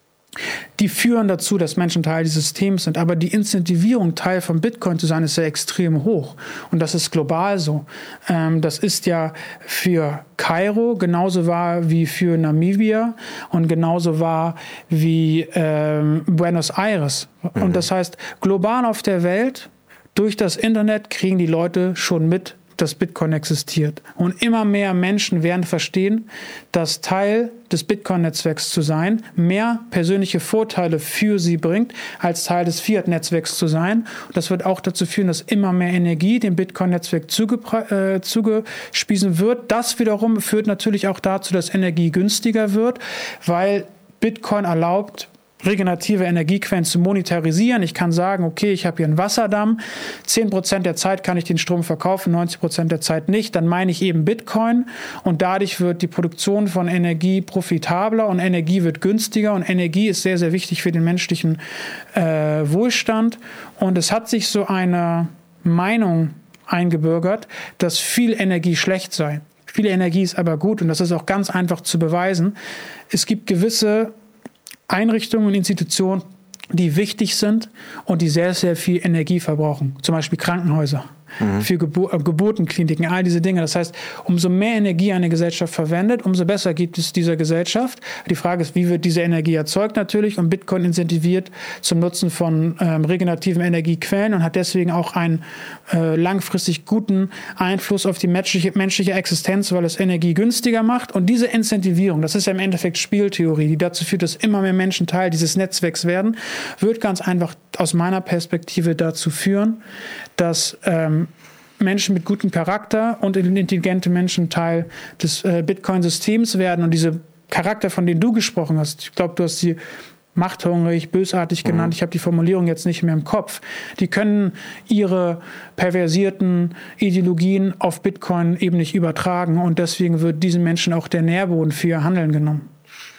die führen dazu, dass Menschen Teil dieses Systems sind. Aber die Incentivierung, Teil von Bitcoin zu sein, ist ja extrem hoch. Und das ist global so. Ähm, das ist ja für Kairo genauso wahr wie für Namibia und genauso wahr wie ähm, Buenos Aires. Mhm. Und das heißt, global auf der Welt, durch das Internet kriegen die Leute schon mit, dass Bitcoin existiert. Und immer mehr Menschen werden verstehen, dass Teil des Bitcoin-Netzwerks zu sein mehr persönliche Vorteile für sie bringt, als Teil des Fiat-Netzwerks zu sein. Und das wird auch dazu führen, dass immer mehr Energie dem Bitcoin-Netzwerk zugepre- äh, zugespiesen wird. Das wiederum führt natürlich auch dazu, dass Energie günstiger wird, weil Bitcoin erlaubt, regenerative Energiequellen zu monetarisieren. Ich kann sagen, okay, ich habe hier einen Wasserdamm, zehn Prozent der Zeit kann ich den Strom verkaufen, neunzig Prozent der Zeit nicht, dann meine ich eben Bitcoin und dadurch wird die Produktion von Energie profitabler und Energie wird günstiger und Energie ist sehr, sehr wichtig für den menschlichen äh, Wohlstand und es hat sich so eine Meinung eingebürgert, dass viel Energie schlecht sei. Viel Energie ist aber gut und das ist auch ganz einfach zu beweisen. Es gibt gewisse Einrichtungen und Institutionen, die wichtig sind und die sehr, sehr viel Energie verbrauchen. Zum Beispiel Krankenhäuser, mhm. für Gebur- äh, Geburtenkliniken, all diese Dinge. Das heißt, umso mehr Energie eine Gesellschaft verwendet, umso besser gibt es dieser Gesellschaft. Die Frage ist, wie wird diese Energie erzeugt natürlich? Und Bitcoin incentiviert zum Nutzen von ähm, regenerativen Energiequellen und hat deswegen auch einen äh, langfristig guten Einfluss auf die menschliche, menschliche Existenz, weil es Energie günstiger macht. Und diese Incentivierung, das ist ja im Endeffekt Spieltheorie, die dazu führt, dass immer mehr Menschen Teil dieses Netzwerks werden, wird ganz einfach aus meiner Perspektive dazu führen, dass ähm, Menschen mit gutem Charakter und intelligente Menschen Teil des äh, Bitcoin-Systems werden. Und diese Charakter, von denen du gesprochen hast, ich glaube, du hast sie machthungrig, bösartig genannt, mhm. ich habe die Formulierung jetzt nicht mehr im Kopf, die können ihre perversierten Ideologien auf Bitcoin eben nicht übertragen und deswegen wird diesen Menschen auch der Nährboden für ihr Handeln genommen.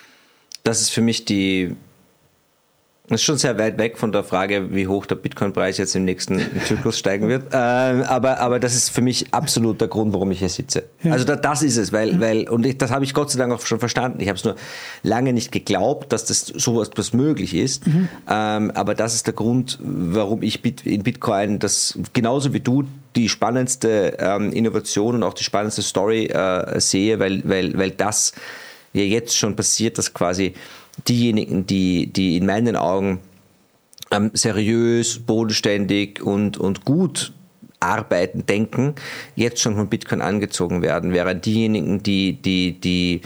Das ist für mich die Das ist schon sehr weit weg von der Frage, wie hoch der Bitcoin-Preis jetzt im nächsten Zyklus steigen wird. Ähm, aber, aber das ist für mich absolut der Grund, warum ich hier sitze. Ja. Also da, das ist es, weil, weil und ich, das habe ich Gott sei Dank auch schon verstanden. Ich habe es nur lange nicht geglaubt, dass das sowas was möglich ist. Mhm. Ähm, aber das ist der Grund, warum ich Bit, in Bitcoin das genauso wie du die spannendste ähm, Innovation und auch die spannendste Story äh, sehe, weil, weil, weil das ja jetzt schon passiert, dass quasi diejenigen, die, die in meinen Augen ähm, seriös, bodenständig und, und gut arbeiten, denken, jetzt schon von Bitcoin angezogen werden, während diejenigen, die, die, die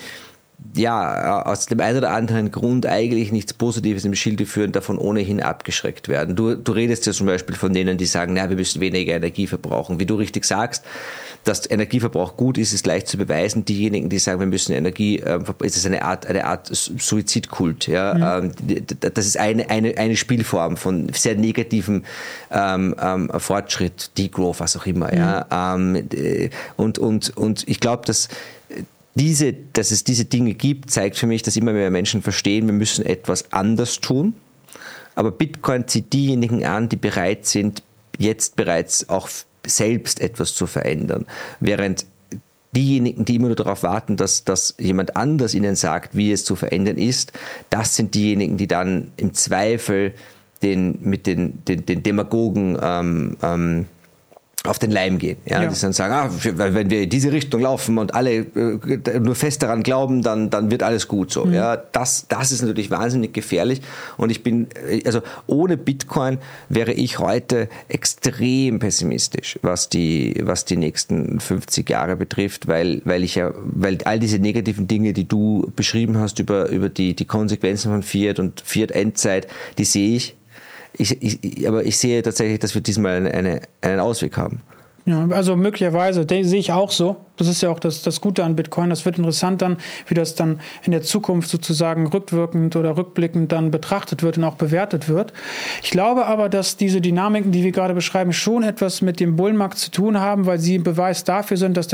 ja, aus dem einen oder anderen Grund eigentlich nichts Positives im Schilde führen, davon ohnehin abgeschreckt werden. Du, du redest ja zum Beispiel von denen, die sagen, na, wir müssen weniger Energie verbrauchen. Wie du richtig sagst, dass Energieverbrauch gut ist, ist leicht zu beweisen. Diejenigen, die sagen, wir müssen Energie, äh, ist es eine Art, eine Art Suizidkult. Ja? Mhm. Ähm, das ist eine, eine, eine Spielform von sehr negativem ähm, ähm, Fortschritt, Degrowth, was auch immer. Mhm. Ja? Ähm, und, und, und ich glaube, dass diese, dass es diese Dinge gibt, zeigt für mich, dass immer mehr Menschen verstehen, wir müssen etwas anders tun. Aber Bitcoin zieht diejenigen an, die bereit sind, jetzt bereits auch selbst etwas zu verändern. Während diejenigen, die immer nur darauf warten, dass, dass jemand anders ihnen sagt, wie es zu verändern ist, das sind diejenigen, die dann im Zweifel den, mit den, den, den Demagogen ähm, ähm, auf den Leim gehen. Ja? Ja. Die dann sagen, ah, wenn wir in diese Richtung laufen und alle äh, nur fest daran glauben, dann, dann wird alles gut so. Mhm. Ja? Das, das ist natürlich wahnsinnig gefährlich und ich bin, also ohne Bitcoin wäre ich heute extrem pessimistisch, was die, was die nächsten fünfzig Jahre betrifft, weil, weil ich ja, weil all diese negativen Dinge, die du beschrieben hast über, über die, die Konsequenzen von Fiat und Fiat-Endzeit, die sehe ich. Ich, ich, aber ich sehe tatsächlich, dass wir diesmal eine, eine, einen Ausweg haben. Ja, also möglicherweise, den sehe ich auch so. Das ist ja auch das, das Gute an Bitcoin. Das wird interessant dann, wie das dann in der Zukunft sozusagen rückwirkend oder rückblickend dann betrachtet wird und auch bewertet wird. Ich glaube aber, dass diese Dynamiken, die wir gerade beschreiben, schon etwas mit dem Bullenmarkt zu tun haben, weil sie ein Beweis dafür sind, dass der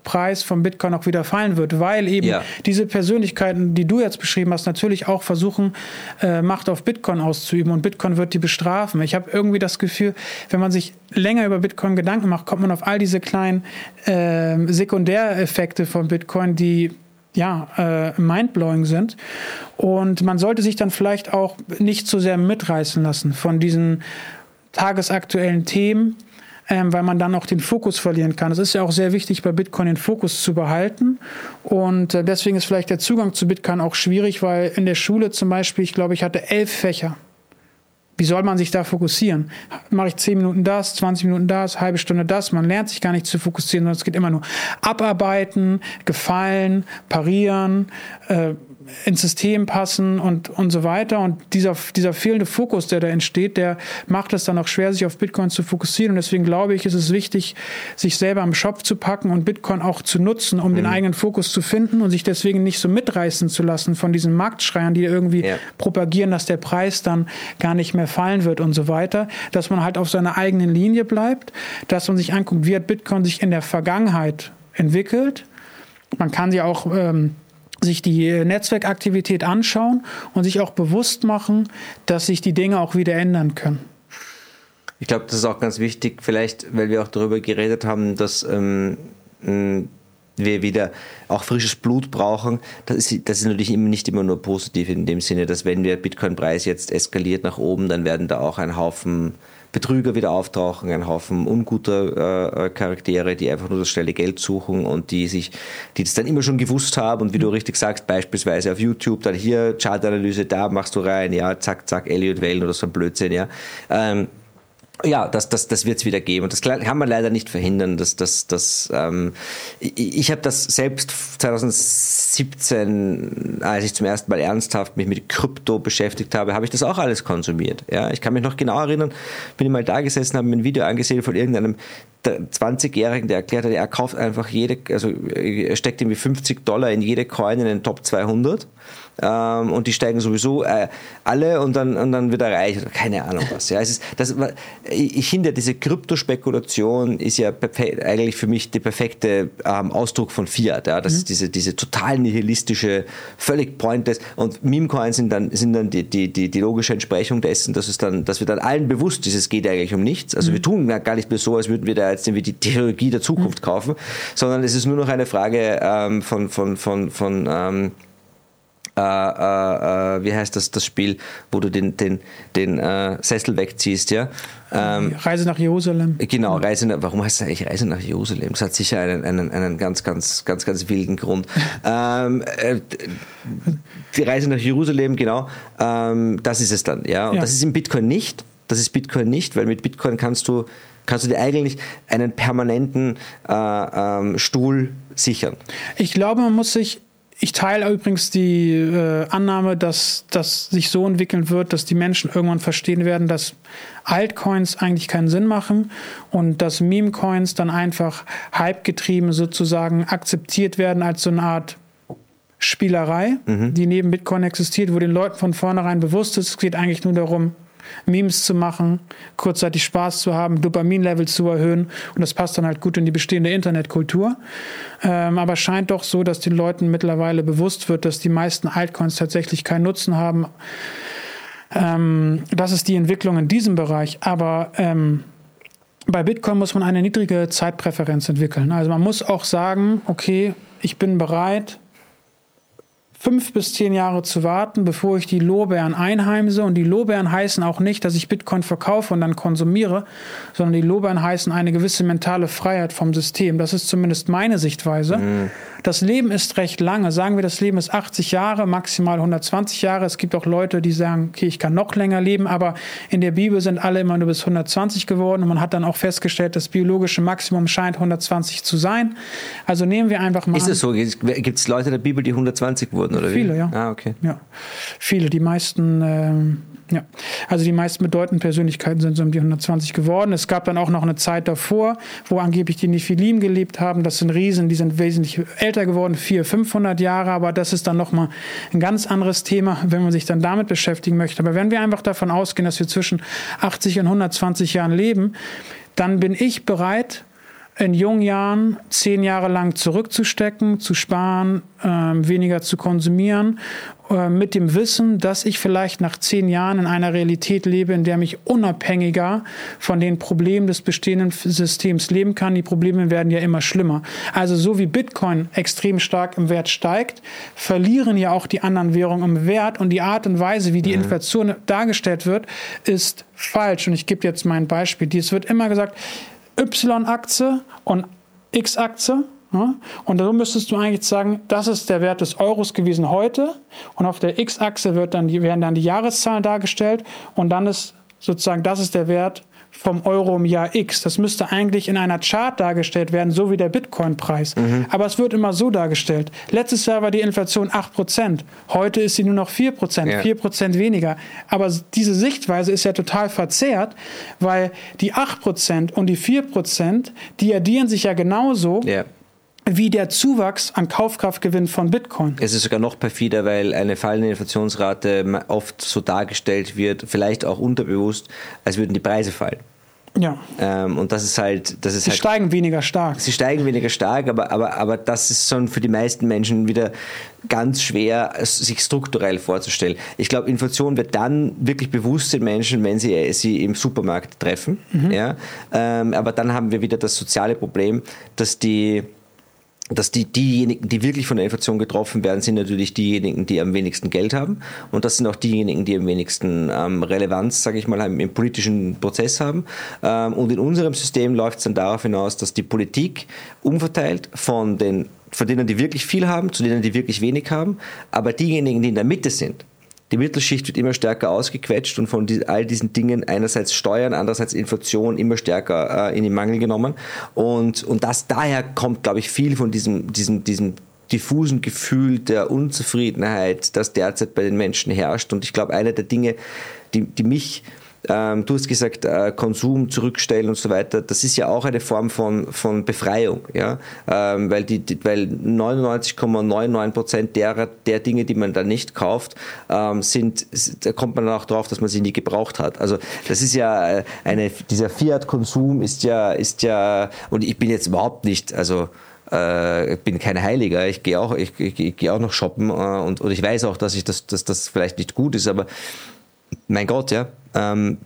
Preis von Bitcoin auch wieder fallen wird, weil eben ja. diese Persönlichkeiten, die du jetzt beschrieben hast, natürlich auch versuchen, äh, Macht auf Bitcoin auszuüben und Bitcoin wird die bestrafen. Ich habe irgendwie das Gefühl, wenn man sich länger über Bitcoin Gedanken macht, kommt man auf all diese kleinen äh, Sekundäreffekte von Bitcoin, die ja, äh, mindblowing sind. Und man sollte sich dann vielleicht auch nicht zu sehr mitreißen lassen von diesen tagesaktuellen Themen, ähm, weil man dann auch den Fokus verlieren kann. Es ist ja auch sehr wichtig, bei Bitcoin den Fokus zu behalten. Und äh, deswegen ist vielleicht der Zugang zu Bitcoin auch schwierig, weil in der Schule zum Beispiel, ich glaube, ich hatte elf Fächer. Wie soll man sich da fokussieren? Mache ich zehn Minuten das, zwanzig Minuten das, halbe Stunde das? Man lernt sich gar nicht zu fokussieren, sondern es geht immer nur abarbeiten, gefallen, parieren, äh, ins System passen und, und so weiter. Und dieser, dieser fehlende Fokus, der da entsteht, der macht es dann auch schwer, sich auf Bitcoin zu fokussieren. Und deswegen glaube ich, ist es wichtig, sich selber am Schopf zu packen und Bitcoin auch zu nutzen, um mhm. den eigenen Fokus zu finden und sich deswegen nicht so mitreißen zu lassen von diesen Marktschreiern, die irgendwie ja. propagieren, dass der Preis dann gar nicht mehr fallen wird und so weiter. Dass man halt auf seiner eigenen Linie bleibt, dass man sich anguckt, wie hat Bitcoin sich in der Vergangenheit entwickelt. Man kann sie auch ähm, sich die Netzwerkaktivität anschauen und sich auch bewusst machen, dass sich die Dinge auch wieder ändern können. Ich glaube, das ist auch ganz wichtig, vielleicht, weil wir auch darüber geredet haben, dass ähm, wir wieder auch frisches Blut brauchen. Das ist, das ist natürlich immer nicht immer nur positiv in dem Sinne, dass wenn der Bitcoin-Preis jetzt eskaliert nach oben, dann werden da auch ein Haufen Betrüger wieder auftauchen, ein Haufen unguter äh, Charaktere, die einfach nur das schnelle Geld suchen und die sich, die das dann immer schon gewusst haben und wie du richtig sagst, beispielsweise auf YouTube, dann hier Chartanalyse, da machst du rein, ja, zack, zack, Elliott-Wellen oder so ein Blödsinn, ja. Ähm, Ja, das, das, das wird es wieder geben. Und das kann man leider nicht verhindern. Das, das, das, ähm, ich ich habe das selbst zwanzig siebzehn, als ich zum ersten Mal ernsthaft mich mit Krypto beschäftigt habe, habe ich das auch alles konsumiert. Ja, ich kann mich noch genau erinnern, bin ich mal da gesessen, habe mir ein Video angesehen von irgendeinem zwanzigjährigen, der erklärt hat, er kauft einfach jede, also er steckt irgendwie fünfzig Dollar in jede Coin in den Top zweihundert. Ähm, und die steigen sowieso äh, alle und dann, und dann wird er reich oder keine Ahnung was. Ja, es ist, das, ich finde, diese Kryptospekulation ist ja perfekt, eigentlich für mich der perfekte ähm, Ausdruck von Fiat. Ja? Das mhm. ist diese, diese total nihilistische, völlig pointless. Und Meme-Coins sind dann, sind dann die, die, die, die logische Entsprechung dessen, dass, es dann, dass wir dann allen bewusst ist, es geht eigentlich um nichts. Also mhm. wir tun gar nicht mehr so, als würden wir da jetzt irgendwie die Technologie der Zukunft mhm. kaufen, sondern es ist nur noch eine Frage ähm, von, von, von, von ähm, Äh, äh, wie heißt das, das Spiel, wo du den, den, den äh, Sessel wegziehst, ja? Ähm, Reise nach Jerusalem. Genau, Reise nach, warum heißt es eigentlich Reise nach Jerusalem? Das hat sicher einen, einen, einen ganz, ganz, ganz, ganz wilden Grund. ähm, äh, die Reise nach Jerusalem, genau, ähm, das ist es dann, ja? Und ja. das ist im Bitcoin nicht. Das ist Bitcoin nicht, weil mit Bitcoin kannst du, kannst du dir eigentlich einen permanenten äh, ähm, Stuhl sichern. Ich glaube, man muss sich Ich teile übrigens die äh, Annahme, dass das sich so entwickeln wird, dass die Menschen irgendwann verstehen werden, dass Altcoins eigentlich keinen Sinn machen und dass Meme-Coins dann einfach hypegetrieben sozusagen akzeptiert werden als so eine Art Spielerei, mhm. die neben Bitcoin existiert, wo den Leuten von vornherein bewusst ist, es geht eigentlich nur darum, Memes zu machen, kurzzeitig Spaß zu haben, Dopamin-Level zu erhöhen und das passt dann halt gut in die bestehende Internetkultur. Ähm, aber scheint doch so, dass den Leuten mittlerweile bewusst wird, dass die meisten Altcoins tatsächlich keinen Nutzen haben. Ähm, das ist die Entwicklung in diesem Bereich, aber ähm, bei Bitcoin muss man eine niedrige Zeitpräferenz entwickeln. Also man muss auch sagen, okay, ich bin bereit, fünf bis zehn Jahre zu warten, bevor ich die Lorbeeren einheimse. Und die Lorbeeren heißen auch nicht, dass ich Bitcoin verkaufe und dann konsumiere, sondern die Lorbeeren heißen eine gewisse mentale Freiheit vom System. Das ist zumindest meine Sichtweise. Mhm. Das Leben ist recht lange. Sagen wir, das Leben ist achtzig Jahre, maximal hundertzwanzig Jahre. Es gibt auch Leute, die sagen, okay, ich kann noch länger leben, aber in der Bibel sind alle immer nur bis hundertzwanzig geworden und man hat dann auch festgestellt, das biologische Maximum scheint hundertzwanzig zu sein. Also nehmen wir einfach mal Ist es so? Gibt es Leute in der Bibel, die hundertzwanzig wurden, oder Viele, wie? ja. Ah, okay. Ja. Viele, die meisten, ähm, ja. Also die meisten bedeutenden Persönlichkeiten sind so um die hundertzwanzig geworden. Es gab dann auch noch eine Zeit davor, wo angeblich die Nephilim gelebt haben. Das sind Riesen, die sind wesentlich älter geworden, vierhundert, fünfhundert Jahre. Aber das ist dann nochmal ein ganz anderes Thema, wenn man sich dann damit beschäftigen möchte. Aber wenn wir einfach davon ausgehen, dass wir zwischen achtzig und hundertzwanzig Jahren leben, dann bin ich bereit, in jungen Jahren zehn Jahre lang zurückzustecken, zu sparen, äh, weniger zu konsumieren, äh, mit dem Wissen, dass ich vielleicht nach zehn Jahren in einer Realität lebe, in der mich unabhängiger von den Problemen des bestehenden Systems leben kann. Die Probleme werden ja immer schlimmer. Also so wie Bitcoin extrem stark im Wert steigt, verlieren ja auch die anderen Währungen im Wert, und die Art und Weise, wie die mhm. Inflation dargestellt wird, ist falsch. Und ich gebe jetzt mal ein Beispiel. Es wird immer gesagt, Y-Achse und X-Achse. Ja? Und so müsstest du eigentlich sagen, das ist der Wert des Euros gewesen heute. Und auf der X-Achse wird dann die, werden dann die Jahreszahlen dargestellt. Und dann ist sozusagen, das ist der Wert vom Euro im Jahr X. Das müsste eigentlich in einer Chart dargestellt werden, so wie der Bitcoin-Preis. Mhm. Aber es wird immer so dargestellt. Letztes Jahr war die Inflation acht Prozent. Heute ist sie nur noch vier Prozent, ja. vier Prozent weniger. Aber diese Sichtweise ist ja total verzerrt, weil die acht Prozent und die vier Prozent, die addieren sich ja genauso, ja. wie der Zuwachs an Kaufkraftgewinn von Bitcoin. Es ist sogar noch perfider, weil eine fallende Inflationsrate oft so dargestellt wird, vielleicht auch unterbewusst, als würden die Preise fallen. Ja. Ähm, und das ist halt... Das ist sie halt, steigen weniger stark. Sie steigen weniger stark, aber, aber, aber das ist schon für die meisten Menschen wieder ganz schwer, sich strukturell vorzustellen. Ich glaube, Inflation wird dann wirklich bewusst den Menschen, wenn sie sie im Supermarkt treffen. Mhm. Ja? Ähm, aber dann haben wir wieder das soziale Problem, dass die... dass die, diejenigen, die wirklich von der Inflation getroffen werden, sind natürlich diejenigen, die am wenigsten Geld haben. Und das sind auch diejenigen, die am wenigsten ähm, Relevanz, sage ich mal, im, im politischen Prozess haben. Ähm, und in unserem System läuft es dann darauf hinaus, dass die Politik umverteilt von den, von denen, die wirklich viel haben, zu denen, die wirklich wenig haben. Aber diejenigen, die in der Mitte sind, die Mittelschicht wird immer stärker ausgequetscht und von die, all diesen Dingen, einerseits Steuern, andererseits Inflation, immer stärker äh, in den Mangel genommen. Und, und das, daher kommt, glaube ich, viel von diesem, diesem, diesem diffusen Gefühl der Unzufriedenheit, das derzeit bei den Menschen herrscht. Und ich glaube, eine der Dinge, die, die mich... Ähm, du hast gesagt, äh, Konsum zurückstellen und so weiter, das ist ja auch eine Form von, von Befreiung, ja? ähm, weil, die, die, weil neunundneunzig Komma neunundneunzig Prozent der, der Dinge, die man da nicht kauft, ähm, sind, da kommt man dann auch drauf, dass man sie nie gebraucht hat. Also das ist ja eine, dieser Fiat-Konsum ist ja, ist ja, und ich bin jetzt überhaupt nicht, also äh, ich bin kein Heiliger, ich gehe auch, ich, ich, ich gehe auch noch shoppen äh, und, und ich weiß auch, dass ich das, dass das vielleicht nicht gut ist, aber mein Gott, ja. Ähm,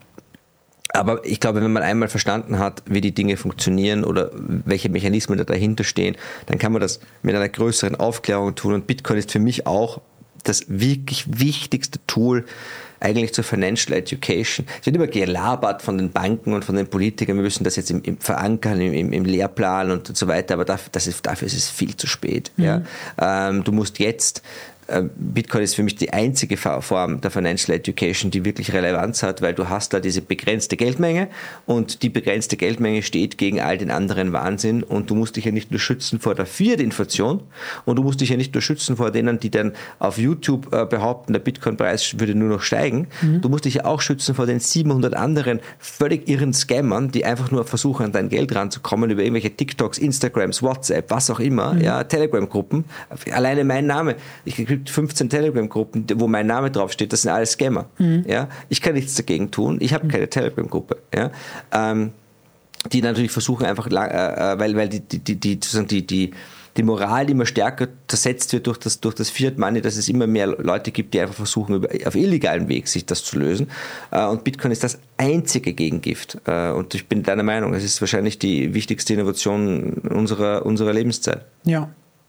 aber ich glaube, wenn man einmal verstanden hat, wie die Dinge funktionieren oder welche Mechanismen da dahinter stehen, dann kann man das mit einer größeren Aufklärung tun. Und Bitcoin ist für mich auch das wirklich wichtigste Tool eigentlich zur Financial Education. Es wird immer gelabert von den Banken und von den Politikern, wir müssen das jetzt im, im verankern, im, im Lehrplan und so weiter, aber dafür, das ist, dafür ist es viel zu spät. Mhm. Ja. Ähm, du musst jetzt Bitcoin ist für mich die einzige Form der Financial Education, die wirklich Relevanz hat, weil du hast da diese begrenzte Geldmenge und die begrenzte Geldmenge steht gegen all den anderen Wahnsinn und du musst dich ja nicht nur schützen vor der Fiat-Inflation und du musst dich ja nicht nur schützen vor denen, die dann auf YouTube behaupten, der Bitcoin-Preis würde nur noch steigen. Mhm. Du musst dich ja auch schützen vor den siebenhundert anderen völlig irren Scammern, die einfach nur versuchen, an dein Geld ranzukommen über irgendwelche TikToks, Instagrams, WhatsApp, was auch immer, mhm. ja, Telegram-Gruppen. Alleine mein Name, ich kriege fünfzehn Telegram-Gruppen, wo mein Name draufsteht, das sind alles Scammer. Mhm. Ja? Ich kann nichts dagegen tun, ich habe keine Telegram-Gruppe. Ja? Ähm, die natürlich versuchen einfach, äh, weil, weil die, die, die, die, die, die, die Moral immer stärker zersetzt wird durch das, durch das Fiat Money, dass es immer mehr Leute gibt, die einfach versuchen, über, auf illegalen Weg sich das zu lösen. Äh, und Bitcoin ist das einzige Gegengift. Äh, und ich bin deiner Meinung, es ist wahrscheinlich die wichtigste Innovation unserer, unserer Lebenszeit. Ja,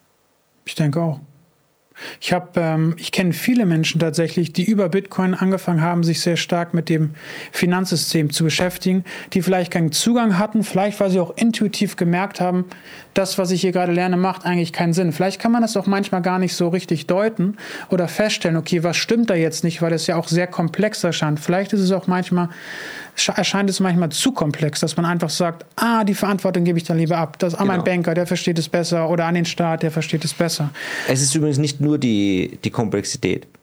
ich denke auch. Ich habe, ähm, ich kenne viele Menschen tatsächlich, die über Bitcoin angefangen haben, sich sehr stark mit dem Finanzsystem zu beschäftigen, die vielleicht keinen Zugang hatten, vielleicht weil sie auch intuitiv gemerkt haben, das, was ich hier gerade lerne, macht eigentlich keinen Sinn. Vielleicht kann man das auch manchmal gar nicht so richtig deuten oder feststellen, okay, was stimmt da jetzt nicht, weil es ja auch sehr komplex erscheint. Vielleicht ist es auch manchmal, erscheint es manchmal zu komplex, dass man einfach sagt, ah, die Verantwortung gebe ich dann lieber ab. Das an genau. meinen Banker, der versteht es besser, oder an den Staat, der versteht es besser. Es ist übrigens nicht nur die, die Komplexität.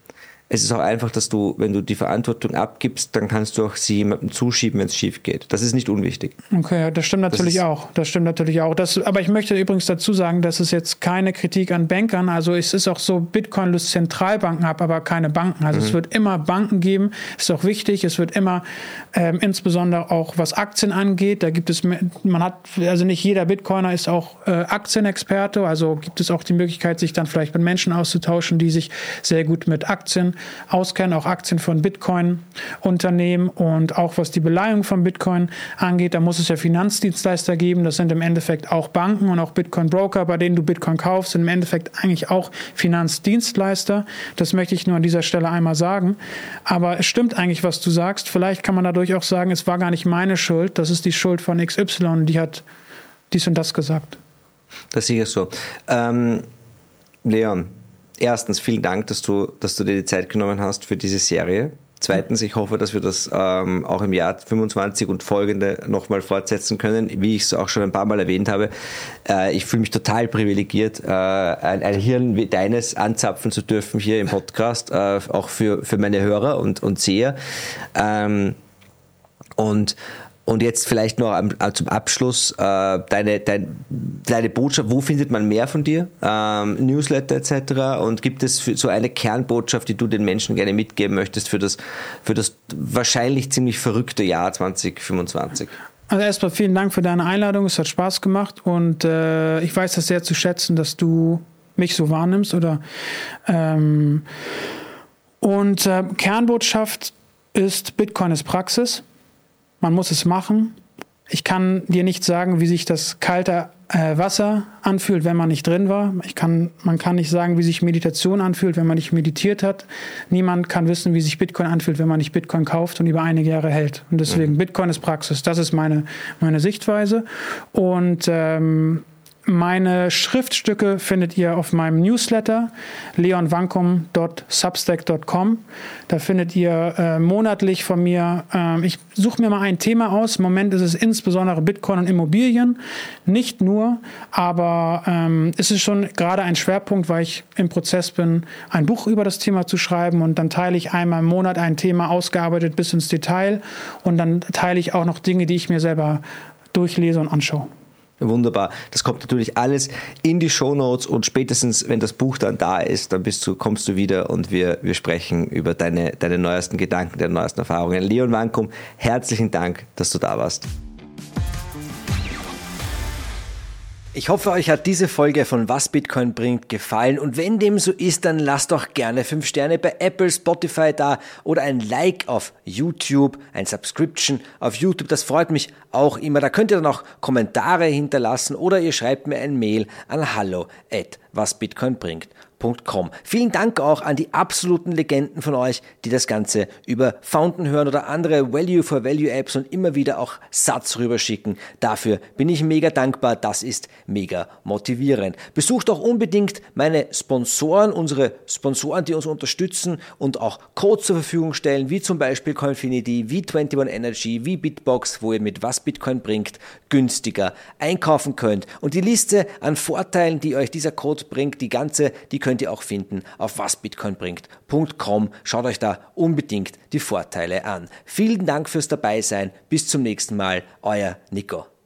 es ist auch einfach, dass du, wenn du die Verantwortung abgibst, dann kannst du auch sie jemandem zuschieben, wenn es schief geht. Das ist nicht unwichtig. Okay, das stimmt natürlich das auch. Das stimmt natürlich auch. Das, aber ich möchte übrigens dazu sagen, dass es jetzt keine Kritik an Bankern, also es ist auch so, Bitcoin löst Zentralbanken ab, aber keine Banken. Also mhm. es wird immer Banken geben, ist auch wichtig. Es wird immer, ähm, insbesondere auch was Aktien angeht, da gibt es, man hat, also nicht jeder Bitcoiner ist auch äh, Aktienexperte, also gibt es auch die Möglichkeit, sich dann vielleicht mit Menschen auszutauschen, die sich sehr gut mit Aktien auskennen, auch Aktien von Bitcoin-Unternehmen und auch was die Beleihung von Bitcoin angeht, da muss es ja Finanzdienstleister geben, das sind im Endeffekt auch Banken und auch Bitcoin-Broker, bei denen du Bitcoin kaufst, sind im Endeffekt eigentlich auch Finanzdienstleister. Das möchte ich nur an dieser Stelle einmal sagen. Aber es stimmt eigentlich, was du sagst. Vielleicht kann man dadurch auch sagen, es war gar nicht meine Schuld, das ist die Schuld von X Y, die hat dies und das gesagt. Das ist sicher so. Ähm, Leon, erstens, vielen Dank, dass du, dass du dir die Zeit genommen hast für diese Serie. Zweitens, ich hoffe, dass wir das ähm, auch im Jahr fünfundzwanzig und folgende nochmal fortsetzen können. Wie ich es auch schon ein paar Mal erwähnt habe, äh, ich fühle mich total privilegiert, äh, ein, ein Hirn wie deines anzapfen zu dürfen hier im Podcast, äh, auch für, für meine Hörer und, und Seher. Ähm, und Und jetzt vielleicht noch am, zum Abschluss äh, deine, dein, deine Botschaft, wo findet man mehr von dir? Ähm, Newsletter et cetera. Und gibt es für, so eine Kernbotschaft, die du den Menschen gerne mitgeben möchtest für das, für das wahrscheinlich ziemlich verrückte Jahr zwanzig fünfundzwanzig? Also erstmal vielen Dank für deine Einladung, es hat Spaß gemacht und äh, ich weiß das sehr zu schätzen, dass du mich so wahrnimmst. Oder, ähm, und äh, Kernbotschaft ist, Bitcoin ist Praxis. Man muss es machen. Ich kann dir nicht sagen, wie sich das kalte äh, Wasser anfühlt, wenn man nicht drin war. Ich kann, man kann nicht sagen, wie sich Meditation anfühlt, wenn man nicht meditiert hat. Niemand kann wissen, wie sich Bitcoin anfühlt, wenn man nicht Bitcoin kauft und über einige Jahre hält. Und deswegen, mhm. Bitcoin ist Praxis. Das ist meine, meine Sichtweise. Und ähm, meine Schriftstücke findet ihr auf meinem Newsletter leon wankum punkt substack punkt com. Da findet ihr äh, monatlich von mir, äh, ich suche mir mal ein Thema aus. Im Moment ist es insbesondere Bitcoin und Immobilien. Nicht nur, aber ähm, es ist schon gerade ein Schwerpunkt, weil ich im Prozess bin, ein Buch über das Thema zu schreiben. Und dann teile ich einmal im Monat ein Thema ausgearbeitet bis ins Detail. Und dann teile ich auch noch Dinge, die ich mir selber durchlese und anschaue. Wunderbar. Das kommt natürlich alles in die Shownotes und spätestens, wenn das Buch dann da ist, dann bist du, kommst du wieder und wir, wir sprechen über deine, deine neuesten Gedanken, deine neuesten Erfahrungen. Leon Wankum, herzlichen Dank, dass du da warst. Ich hoffe, euch hat diese Folge von Was Bitcoin bringt gefallen und wenn dem so ist, dann lasst doch gerne fünf Sterne bei Apple, Spotify da oder ein Like auf YouTube, ein Subscription auf YouTube, das freut mich auch immer. Da könnt ihr dann auch Kommentare hinterlassen oder ihr schreibt mir ein Mail an hallo at wasbitcoinbringt punkt com. Vielen Dank auch an die absoluten Legenden von euch, die das Ganze über Fountain hören oder andere Value-for-Value-Apps und immer wieder auch Satz rüberschicken. Dafür bin ich mega dankbar. Das ist mega motivierend. Besucht auch unbedingt meine Sponsoren, unsere Sponsoren, die uns unterstützen und auch Codes zur Verfügung stellen, wie zum Beispiel Coinfinity, wie einundzwanzig Energy, wie Bitbox, wo ihr mit Was Bitcoin bringt günstiger einkaufen könnt. Und die Liste an Vorteilen, die euch dieser Code bringt, die ganze, die könnt ihr auch finden auf wasbitcoinbringt punkt com. Schaut euch da unbedingt die Vorteile an. Vielen Dank fürs Dabeisein. Bis zum nächsten Mal. Euer Nico.